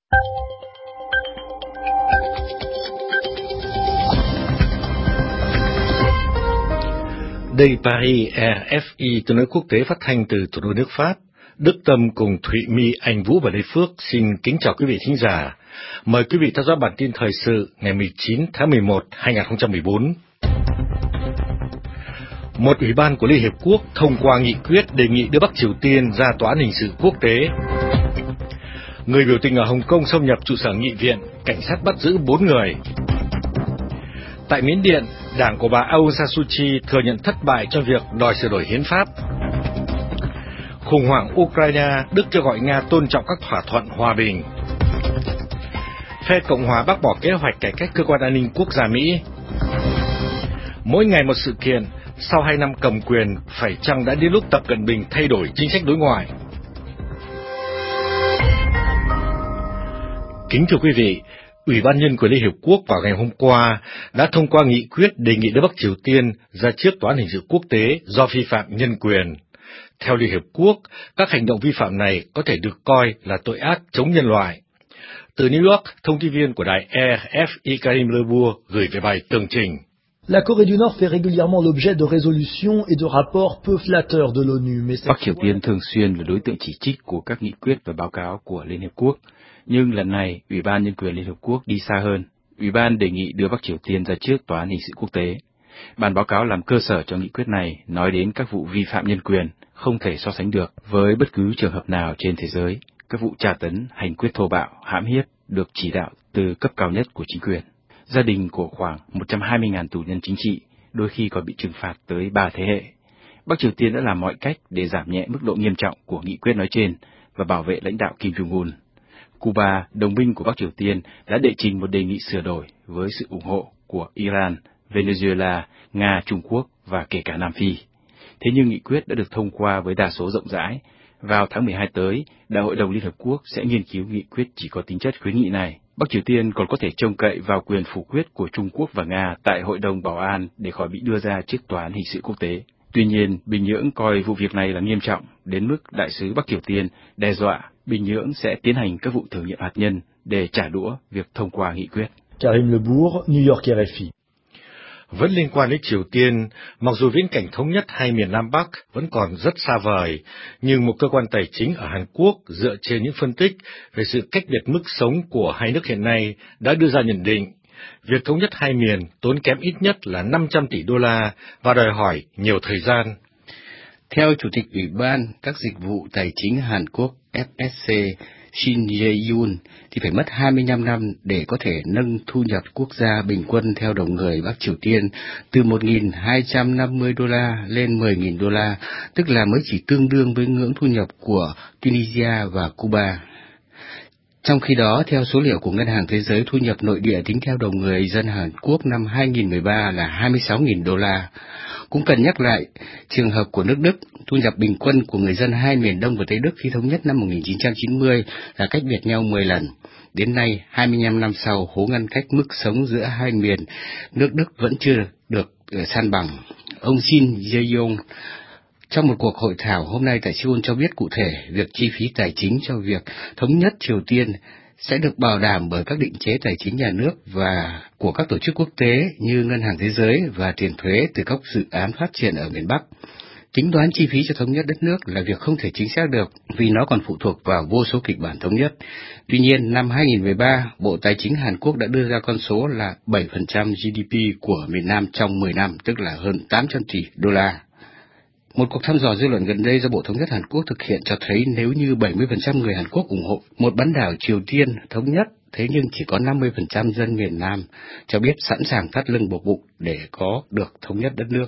Đây Paris, RFI tiếng nói quốc tế phát thanh từ thủ đô nước Pháp. Đức Tâm cùng Thụy My, Anh Vũ và Lê Phước xin kính chào quý vị thính giả. Mời quý vị theo dõi bản tin thời sự ngày 19 tháng 11, 2014. Một ủy ban của Liên Hiệp Quốc thông qua nghị quyết đề nghị đưa Bắc Triều Tiên ra tòa án hình sự quốc tế. Người biểu tình ở Hồng Kông xâm nhập trụ sở nghị viện, cảnh sát bắt giữ 4 người. Tại Miến Điện, đảng của bà Aung San Suu Kyi thừa nhận thất bại trong việc đòi sửa đổi hiến pháp. Khủng hoảng Ukraine, Đức kêu gọi Nga tôn trọng các thỏa thuận hòa bình. Phe Cộng hòa bác bỏ kế hoạch cải cách cơ quan an ninh quốc gia Mỹ. Mỗi ngày một sự kiện, sau 2 năm cầm quyền, phải chăng đã đến lúc Tập Cận Bình thay đổi chính sách đối ngoại? Kính thưa quý vị, Ủy ban Nhân quyền Liên Hiệp Quốc vào ngày hôm qua đã thông qua nghị quyết đề nghị đưa Bắc Triều Tiên ra trước Tòa án hình sự quốc tế do vi phạm nhân quyền. Theo Liên Hiệp Quốc, các hành động vi phạm này có thể được coi là tội ác chống nhân loại. Từ New York, thông tin viên của đài RFI Karim Lebourg gửi về bài tường trình. La Corée du Nord fait régulièrement l'objet de résolutions et de rapports peu flatteurs de l'ONU, mais Bắc Triều Tiên thường xuyên là đối tượng chỉ trích của các nghị quyết và báo cáo của Liên Hiệp Quốc. Nhưng lần này, Ủy ban Nhân quyền Liên Hợp Quốc đi xa hơn. Ủy ban đề nghị đưa Bắc Triều Tiên ra trước Tòa án hình sự quốc tế. Bản báo cáo làm cơ sở cho nghị quyết này nói đến các vụ vi phạm nhân quyền không thể so sánh được với bất cứ trường hợp nào trên thế giới. Các vụ tra tấn, hành quyết thô bạo, hãm hiếp được chỉ đạo từ cấp cao nhất của chính quyền. Gia đình của khoảng 120.000 tù nhân chính trị đôi khi còn bị trừng phạt tới 3 thế hệ. Bắc Triều Tiên đã làm mọi cách để giảm nhẹ mức độ nghiêm trọng của nghị quyết nói trên và bảo vệ lãnh đạo Kim Jong-un. Cuba, đồng minh của Bắc Triều Tiên, đã đệ trình một đề nghị sửa đổi với sự ủng hộ của Iran, Venezuela, Nga, Trung Quốc và kể cả Nam Phi. Thế nhưng nghị quyết đã được thông qua với đa số rộng rãi. Vào tháng 12 tới, Đại hội đồng Liên Hợp Quốc sẽ nghiên cứu nghị quyết chỉ có tính chất khuyến nghị này. Bắc Triều Tiên còn có thể trông cậy vào quyền phủ quyết của Trung Quốc và Nga tại Hội đồng Bảo an để khỏi bị đưa ra trước Tòa án hình sự quốc tế. Tuy nhiên, Bình Nhưỡng coi vụ việc này là nghiêm trọng, đến mức đại sứ Bắc Triều Tiên đe dọa Bình Nhưỡng sẽ tiến hành các vụ thử nghiệm hạt nhân để trả đũa việc thông qua nghị quyết. Karim Lebourg, New York, RFI. Vẫn liên quan đến Triều Tiên, mặc dù viễn cảnh thống nhất hai miền Nam Bắc vẫn còn rất xa vời, nhưng một cơ quan tài chính ở Hàn Quốc dựa trên những phân tích về sự cách biệt mức sống của hai nước hiện nay đã đưa ra nhận định, việc thống nhất hai miền tốn kém ít nhất là 500 tỷ đô la và đòi hỏi nhiều thời gian. Theo Chủ tịch Ủy ban các dịch vụ tài chính Hàn Quốc FSC Shin Jae-yoon thì phải mất 25 năm để có thể nâng thu nhập quốc gia bình quân theo đầu người Bắc Triều Tiên từ 1.250 đô la lên 10.000 đô la, tức là mới chỉ tương đương với ngưỡng thu nhập của Tunisia và Cuba. Trong khi đó, theo số liệu của Ngân hàng Thế giới, thu nhập nội địa tính theo đầu người dân Hàn Quốc năm 2013 là 26.000 đô la. Cũng cần nhắc lại trường hợp của nước Đức, thu nhập bình quân của người dân hai miền Đông và Tây Đức khi thống nhất năm 1990 là cách biệt nhau 10 lần. Đến nay, 25 năm sau, hố ngăn cách mức sống giữa hai miền, nước Đức vẫn chưa được san bằng. Ông Shin Jae-yong trong một cuộc hội thảo hôm nay tại Seoul cho biết cụ thể việc chi phí tài chính cho việc thống nhất Triều Tiên sẽ được bảo đảm bởi các định chế tài chính nhà nước và của các tổ chức quốc tế như Ngân hàng Thế giới và tiền thuế từ các dự án phát triển ở miền Bắc. Tính toán chi phí cho thống nhất đất nước là việc không thể chính xác được vì nó còn phụ thuộc vào vô số kịch bản thống nhất. Tuy nhiên, năm 2013, Bộ Tài chính Hàn Quốc đã đưa ra con số là 7% GDP của miền Nam trong 10 năm, tức là hơn 800 tỷ đô la. Một cuộc thăm dò dư luận gần đây do Bộ Thống nhất Hàn Quốc thực hiện cho thấy nếu như 70% người Hàn Quốc ủng hộ một bán đảo Triều Tiên thống nhất, thế nhưng chỉ có 50% dân miền Nam cho biết sẵn sàng thắt lưng buộc bụng để có được thống nhất đất nước.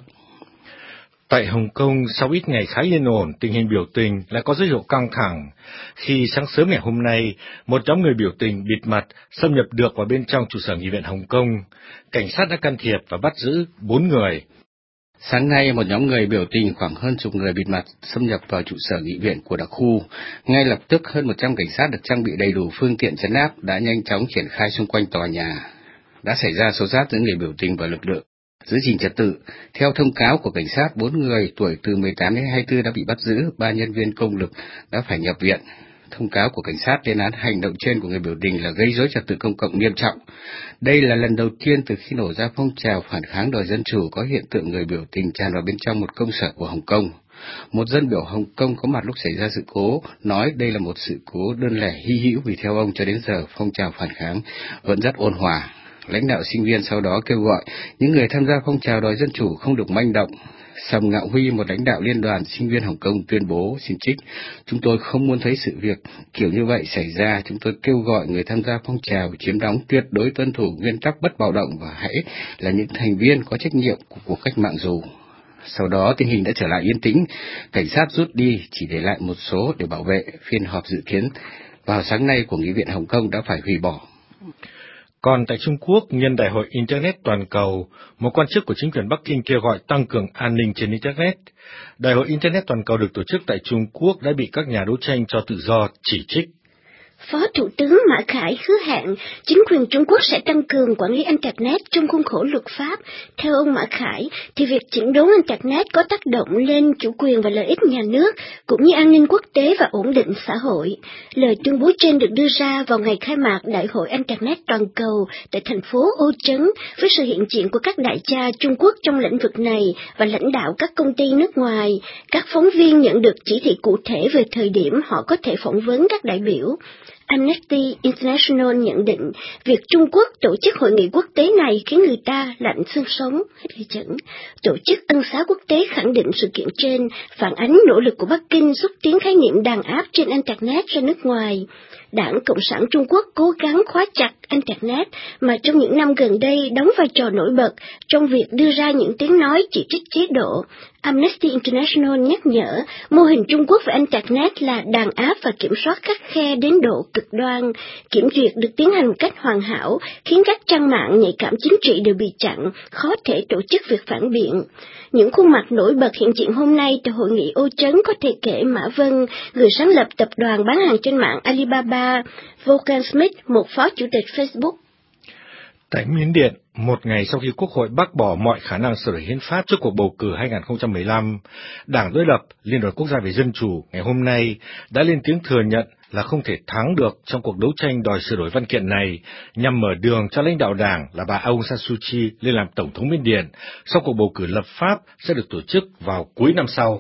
Tại Hồng Kông, sau ít ngày khá yên ổn, tình hình biểu tình lại có dấu hiệu căng thẳng. Khi sáng sớm ngày hôm nay, một nhóm người biểu tình bịt mặt xâm nhập được vào bên trong trụ sở nghị viện Hồng Kông. Cảnh sát đã can thiệp và bắt giữ 4 người. Sáng nay, một nhóm người biểu tình khoảng hơn chục người bịt mặt xâm nhập vào trụ sở nghị viện của đặc khu. Ngay lập tức, hơn 100 cảnh sát được trang bị đầy đủ phương tiện trấn áp đã nhanh chóng triển khai xung quanh tòa nhà. Đã xảy ra xô xát giữa người biểu tình và lực lượng giữ gìn trật tự. Theo thông cáo của cảnh sát, 4 người tuổi từ 18 đến 24 đã bị bắt giữ, 3 nhân viên công lực đã phải nhập viện. thông cáo của cảnh sát lên án hành động trên của người biểu tình là gây rối trật tự công cộng nghiêm trọng. Đây là lần đầu tiên từ khi nổ ra phong trào phản kháng đòi dân chủ có hiện tượng người biểu tình tràn vào bên trong một công sở của Hồng Kông. Một dân biểu Hồng Kông có mặt lúc xảy ra sự cố nói đây là một sự cố đơn lẻ hy hữu vì theo ông cho đến giờ phong trào phản kháng vẫn rất ôn hòa. Lãnh đạo sinh viên sau đó kêu gọi những người tham gia phong trào đòi dân chủ không được manh động. Sầm Ngạo Huy, một lãnh đạo liên đoàn sinh viên Hồng Kông tuyên bố xin trích: "Chúng tôi không muốn thấy sự việc kiểu như vậy xảy ra. Chúng tôi kêu gọi người tham gia phong trào chiếm đóng tuyệt đối tuân thủ nguyên tắc bất bạo động và hãy là những thành viên có trách nhiệm của cuộc cách mạng dù." Sau đó tình hình đã trở lại yên tĩnh, cảnh sát rút đi, chỉ để lại một số để bảo vệ. Phiên họp dự kiến vào sáng nay của Nghị viện Hồng Kông đã phải hủy bỏ. Còn tại Trung Quốc, nhân Đại hội Internet toàn cầu, một quan chức của chính quyền Bắc Kinh kêu gọi tăng cường an ninh trên Internet. Đại hội Internet toàn cầu được tổ chức tại Trung Quốc đã bị các nhà đấu tranh cho tự do chỉ trích. Phó Thủ tướng Mã Khải hứa hẹn chính quyền Trung Quốc sẽ tăng cường quản lý Internet trong khuôn khổ luật pháp. Theo ông Mã Khải, thì việc chỉnh đốn Internet có tác động lên chủ quyền và lợi ích nhà nước, cũng như an ninh quốc tế và ổn định xã hội. Lời tuyên bố trên được đưa ra vào ngày khai mạc Đại hội Internet toàn cầu tại thành phố Ô Trấn, với sự hiện diện của các đại gia Trung Quốc trong lĩnh vực này và lãnh đạo các công ty nước ngoài. Các phóng viên nhận được chỉ thị cụ thể về thời điểm họ có thể phỏng vấn các đại biểu. Amnesty International nhận định việc Trung Quốc tổ chức hội nghị quốc tế này khiến người ta lạnh xương sống. Tổ chức Ân xá quốc tế khẳng định sự kiện trên phản ánh nỗ lực của Bắc Kinh xúc tiến khái niệm đàn áp trên Internet ra nước ngoài. Đảng Cộng sản Trung Quốc cố gắng khóa chặt Internet mà trong những năm gần đây đóng vai trò nổi bật trong việc đưa ra những tiếng nói chỉ trích chế độ. Amnesty International nhắc nhở mô hình Trung Quốc về Internet là đàn áp và kiểm soát khắt khe đến độ cực đoan. Kiểm duyệt được tiến hành một cách hoàn hảo, khiến các trang mạng nhạy cảm chính trị đều bị chặn, khó thể tổ chức việc phản biện. Những khuôn mặt nổi bật hiện diện hôm nay tại hội nghị Ô Trấn có thể kể Mã Vân, người sáng lập tập đoàn bán hàng trên mạng Alibaba, Volkan Smith, một phó chủ tịch Facebook. Tại Miến Điện, một ngày sau khi Quốc hội bác bỏ mọi khả năng sửa đổi hiến pháp trước cuộc bầu cử 2015, Đảng đối lập Liên đoàn Quốc gia về Dân chủ ngày hôm nay đã lên tiếng thừa nhận là không thể thắng được trong cuộc đấu tranh đòi sửa đổi văn kiện này, nhằm mở đường cho lãnh đạo đảng là bà Aung San Suu Kyi lên làm Tổng thống Miến Điện, sau cuộc bầu cử lập pháp sẽ được tổ chức vào cuối năm sau.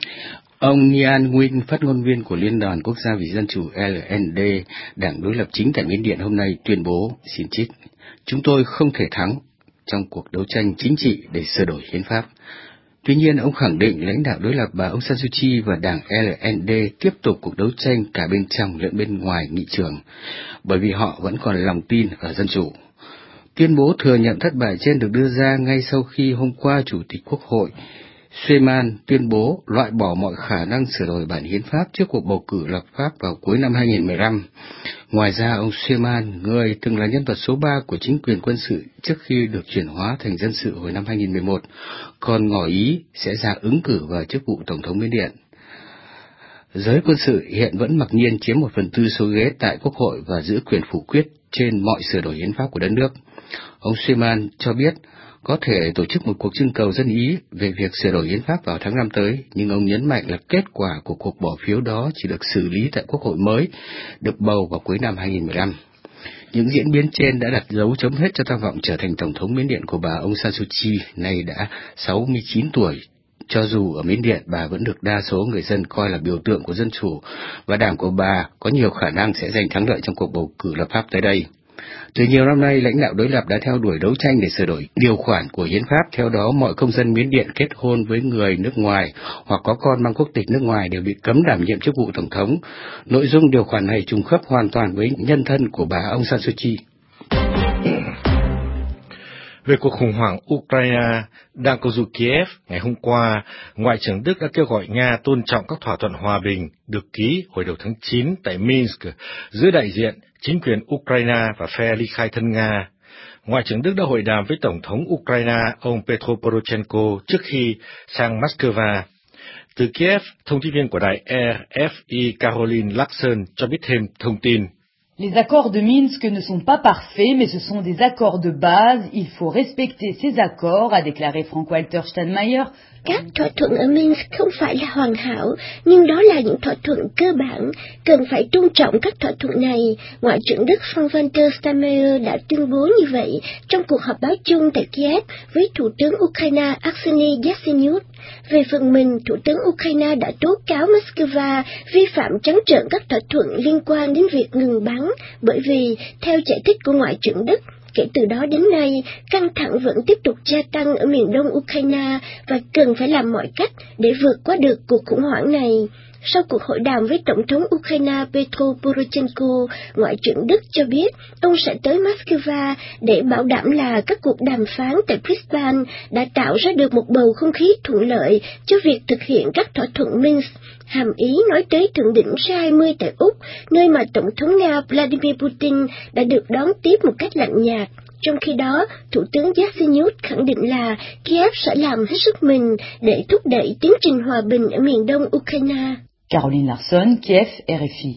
Ông Nhan Nguyen, phát ngôn viên của Liên đoàn Quốc gia vì Dân chủ LND, đảng đối lập chính tại Miến Điện hôm nay tuyên bố, xin trích: "Chúng tôi không thể thắng trong cuộc đấu tranh chính trị để sửa đổi hiến pháp." Tuy nhiên, ông khẳng định lãnh đạo đối lập bà Aung San Suu Kyi và đảng LND tiếp tục cuộc đấu tranh cả bên trong lẫn bên ngoài nghị trường, bởi vì họ vẫn còn lòng tin ở dân chủ. Tuyên bố thừa nhận thất bại trên được đưa ra ngay sau khi hôm qua Chủ tịch Quốc hội Suleiman tuyên bố loại bỏ mọi khả năng sửa đổi bản hiến pháp trước cuộc bầu cử lập pháp vào cuối năm 2015. Ngoài ra, ông Suleiman, người từng là nhân vật số 3 của chính quyền quân sự trước khi được chuyển hóa thành dân sự hồi năm 2011, còn ngỏ ý sẽ ra ứng cử vào chức vụ Tổng thống Miến Điện. Giới quân sự hiện vẫn mặc nhiên chiếm 1/4 số ghế tại Quốc hội và giữ quyền phủ quyết trên mọi sửa đổi hiến pháp của đất nước. Ông Suleiman cho biết có thể tổ chức một cuộc trưng cầu dân ý về việc sửa đổi hiến pháp vào tháng 5 tới, nhưng ông nhấn mạnh là kết quả của cuộc bỏ phiếu đó chỉ được xử lý tại Quốc hội mới, được bầu vào cuối năm 2015. Những diễn biến trên đã đặt dấu chấm hết cho tham vọng trở thành Tổng thống Miến Điện của bà Aung San Suu Kyi, nay đã 69 tuổi. Cho dù ở Miến Điện, bà vẫn được đa số người dân coi là biểu tượng của dân chủ, và đảng của bà có nhiều khả năng sẽ giành thắng lợi trong cuộc bầu cử lập pháp tới đây. Từ nhiều năm nay, lãnh đạo đối lập đã theo đuổi đấu tranh để sửa đổi điều khoản của hiến pháp. Theo đó, mọi công dân Miến Điện kết hôn với người nước ngoài hoặc có con mang quốc tịch nước ngoài đều bị cấm đảm nhiệm chức vụ tổng thống. Nội dung điều khoản này trùng khớp hoàn toàn với nhân thân của bà Aung San Suu Kyi. Về cuộc khủng hoảng Ukraine đang câu dụ Kiev, ngày hôm qua, Ngoại trưởng Đức đã kêu gọi Nga tôn trọng các thỏa thuận hòa bình được ký hồi đầu tháng 9 tại Minsk giữa đại diện chính quyền Ukraine và phe ly khai thân Nga. Ngoại trưởng Đức đã hội đàm với Tổng thống Ukraine ông Petro Poroshenko trước khi sang Moscow. Từ Kiev, thông tin viên của đài RFI Caroline Larson cho biết thêm thông tin. Les accords de Minsk ne sont pas parfaits, mais ce sont des accords de base. Il faut respecter ces accords, a déclaré Frank-Walter Steinmeier. Các thỏa thuận ở Minsk không phải là hoàn hảo, nhưng đó là những thỏa thuận cơ bản, cần phải tôn trọng các thỏa thuận này. Ngoại trưởng Đức Frank-Walter Steinmeier đã tuyên bố như vậy trong cuộc họp báo chung tại Kiev với Thủ tướng Ukraine Arseniy Yatsenyuk. Về phần mình, Thủ tướng Ukraine đã tố cáo Moscow vi phạm trắng trợn các thỏa thuận liên quan đến việc ngừng bắn, bởi vì, theo giải thích của Ngoại trưởng Đức, kể từ đó đến nay, căng thẳng vẫn tiếp tục gia tăng ở miền đông Ukraine và cần phải làm mọi cách để vượt qua được cuộc khủng hoảng này. Sau cuộc hội đàm với Tổng thống Ukraine Petro Poroshenko, Ngoại trưởng Đức cho biết ông sẽ tới Moscow để bảo đảm là các cuộc đàm phán tại Brisbane đã tạo ra được một bầu không khí thuận lợi cho việc thực hiện các thỏa thuận Minsk. Hàm ý nói tới thượng đỉnh G20 tại Úc, nơi mà Tổng thống Nga Vladimir Putin đã được đón tiếp một cách lạnh nhạt. Trong khi đó, Thủ tướng Yatsenyuk khẳng định là Kiev sẽ làm hết sức mình để thúc đẩy tiến trình hòa bình ở miền đông Ukraine. Caroline Larson, Kiev, RFI.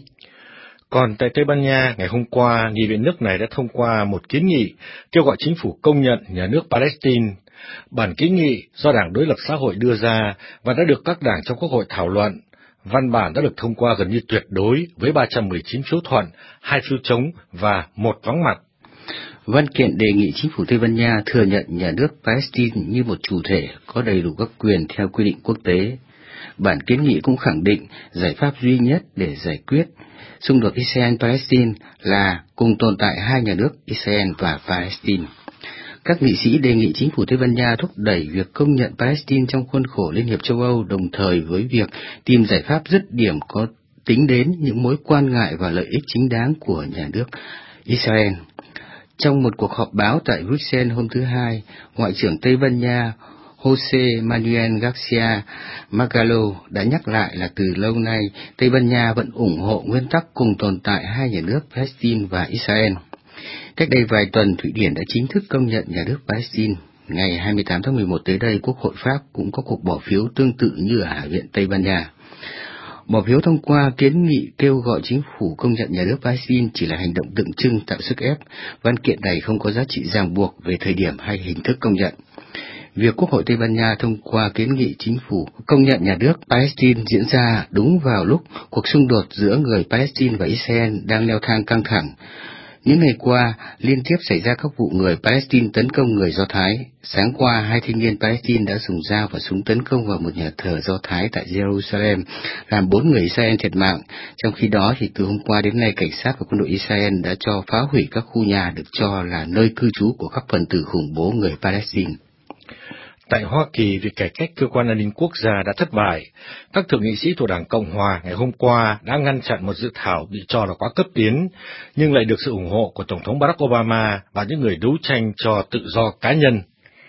Còn tại Tây Ban Nha, ngày hôm qua, Nghị viện nước này đã thông qua một kiến nghị kêu gọi chính phủ công nhận nhà nước Palestine. Bản kiến nghị do Đảng Đối lập Xã hội đưa ra và đã được các đảng trong Quốc hội thảo luận. Văn bản đã được thông qua gần như tuyệt đối với 319 phiếu thuận, 2 phiếu chống và 1 vắng mặt. Văn kiện đề nghị chính phủ Tây Ban Nha thừa nhận nhà nước Palestine như một chủ thể có đầy đủ các quyền theo quy định quốc tế. Bản kiến nghị cũng khẳng định giải pháp duy nhất để giải quyết xung đột Israel-Palestine là cùng tồn tại hai nhà nước Israel và Palestine. Các nghị sĩ đề nghị chính phủ Tây Ban Nha thúc đẩy việc công nhận Palestine trong khuôn khổ Liên hiệp châu Âu, đồng thời với việc tìm giải pháp dứt điểm có tính đến những mối quan ngại và lợi ích chính đáng của nhà nước Israel. Trong một cuộc họp báo tại Bruxelles hôm thứ Hai, Ngoại trưởng Tây Ban Nha José Manuel García Margallo đã nhắc lại là từ lâu nay Tây Ban Nha vẫn ủng hộ nguyên tắc cùng tồn tại hai nhà nước Palestine và Israel. Cách đây vài tuần, Thụy Điển đã chính thức công nhận nhà nước Palestine. Ngày 28 tháng 11 tới đây, Quốc hội Pháp cũng có cuộc bỏ phiếu tương tự như ở Hạ viện Tây Ban Nha. Bỏ phiếu thông qua kiến nghị kêu gọi chính phủ công nhận nhà nước Palestine chỉ là hành động tượng trưng tạo sức ép. Văn kiện này không có giá trị ràng buộc về thời điểm hay hình thức công nhận. Việc Quốc hội Tây Ban Nha thông qua kiến nghị chính phủ công nhận nhà nước Palestine diễn ra đúng vào lúc cuộc xung đột giữa người Palestine và Israel đang leo thang căng thẳng. Những ngày qua, liên tiếp xảy ra các vụ người Palestine tấn công người Do Thái. Sáng qua, 2 thanh niên Palestine đã dùng dao và súng tấn công vào một nhà thờ Do Thái tại Jerusalem, làm 4 người Israel thiệt mạng. Trong khi đó, thì từ hôm qua đến nay, cảnh sát và quân đội Israel đã cho phá hủy các khu nhà được cho là nơi cư trú của các phần tử khủng bố người Palestine. Tại Hoa Kỳ, việc cải cách cơ quan an ninh quốc gia đã thất bại. Các thượng nghị sĩ thuộc Đảng Cộng Hòa ngày hôm qua đã ngăn chặn một dự thảo bị cho là quá cấp tiến, nhưng lại được sự ủng hộ của Tổng thống Barack Obama và những người đấu tranh cho tự do cá nhân.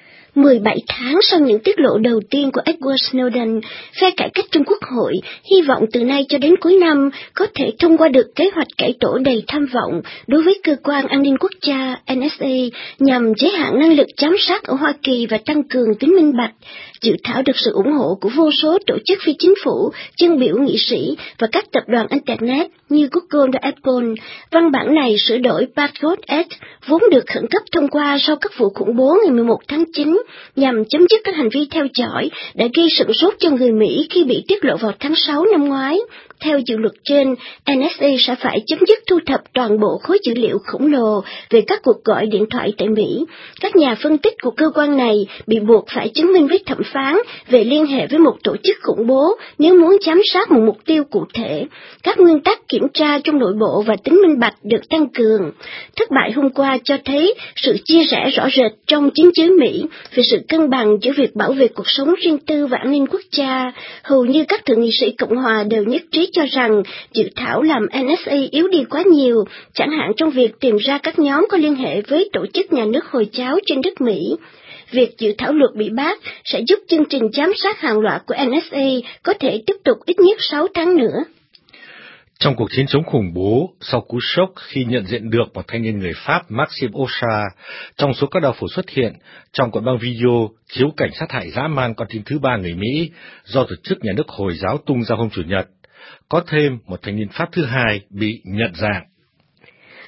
17 tháng sau những tiết lộ đầu tiên của Edward Snowden, phe cải cách trong Quốc hội hy vọng từ nay cho đến cuối năm có thể thông qua được kế hoạch cải tổ đầy tham vọng đối với cơ quan an ninh quốc gia NSA nhằm giới hạn năng lực giám sát ở Hoa Kỳ và tăng cường tính minh bạch. Dự thảo được sự ủng hộ của vô số tổ chức phi chính phủ, dân biểu nghị sĩ và các tập đoàn Internet như Google và Apple. Văn bản này sửa đổi Patriot Act, vốn được khẩn cấp thông qua sau các vụ khủng bố ngày 11 tháng 9, nhằm chấm dứt các hành vi theo dõi đã gây sửng sốt cho người Mỹ khi bị tiết lộ vào tháng 6 năm ngoái. Theo dự luật trên, NSA sẽ phải chấm dứt thu thập toàn bộ khối dữ liệu khổng lồ về các cuộc gọi điện thoại tại Mỹ. Các nhà phân tích của cơ quan này bị buộc phải chứng minh với thẩm phán về liên hệ với một tổ chức khủng bố nếu muốn giám sát một mục tiêu cụ thể. Các nguyên tắc kiểm tra trong nội bộ và tính minh bạch được tăng cường. Thất bại hôm qua cho thấy sự chia rẽ rõ rệt trong chính giới Mỹ về sự cân bằng giữa việc bảo vệ cuộc sống riêng tư và an ninh quốc gia. Hầu như các thượng nghị sĩ Cộng hòa đều nhất trí cho rằng dự thảo làm NSA yếu đi quá nhiều, chẳng hạn trong việc tìm ra các nhóm có liên hệ với tổ chức nhà nước Hồi giáo trên đất Mỹ. Việc dự thảo luật bị bác sẽ giúp chương trình giám sát hàng loạt của NSA có thể tiếp tục ít nhất 6 tháng nữa. Trong cuộc chiến chống khủng bố, sau cú sốc khi nhận diện được một thanh niên người Pháp Maxime Ocha trong số các đao phủ xuất hiện trong cuộn băng video chiếu cảnh sát hại dã man con tin thứ 3 người Mỹ do tổ chức nhà nước Hồi giáo tung ra hôm Chủ nhật, có thêm một thanh niên Pháp thứ hai bị nhận dạng.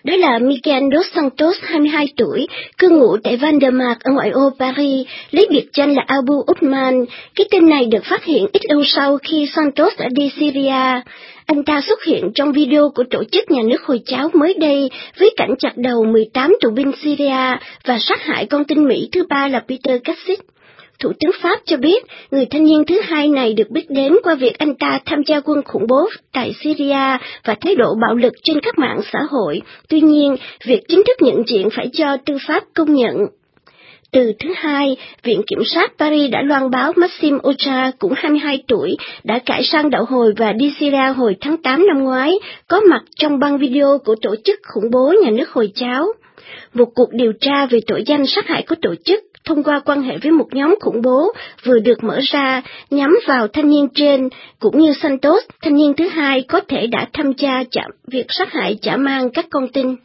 Đó là Miguel dos Santos, 22 tuổi, cư ngụ tại Vandermark ở ngoại ô Paris, lấy biệt danh là Abu Uthman. Cái tên này được phát hiện ít lâu sau khi Santos đã đi Syria. Anh ta xuất hiện trong video của tổ chức nhà nước Hồi giáo mới đây với cảnh chặt đầu 18 tù binh Syria và sát hại con tin Mỹ thứ ba là Peter Kasich. Thủ tướng Pháp cho biết người thanh niên thứ hai này được biết đến qua việc anh ta tham gia quân khủng bố tại Syria và thái độ bạo lực trên các mạng xã hội. Tuy nhiên, việc chính thức nhận diện phải do tư pháp công nhận. Từ thứ Hai, Viện Kiểm sát Paris đã loan báo Maxime Ocha, cũng 22 tuổi, đã cải sang đạo Hồi và đi Syria hồi tháng 8 năm ngoái, có mặt trong băng video của tổ chức khủng bố nhà nước Hồi giáo. Một cuộc điều tra về tội danh sát hại có tổ chức thông qua quan hệ với một nhóm khủng bố vừa được mở ra nhắm vào thanh niên trên, cũng như Santos, thanh niên thứ hai có thể đã tham gia việc sát hại chả mang các con tin.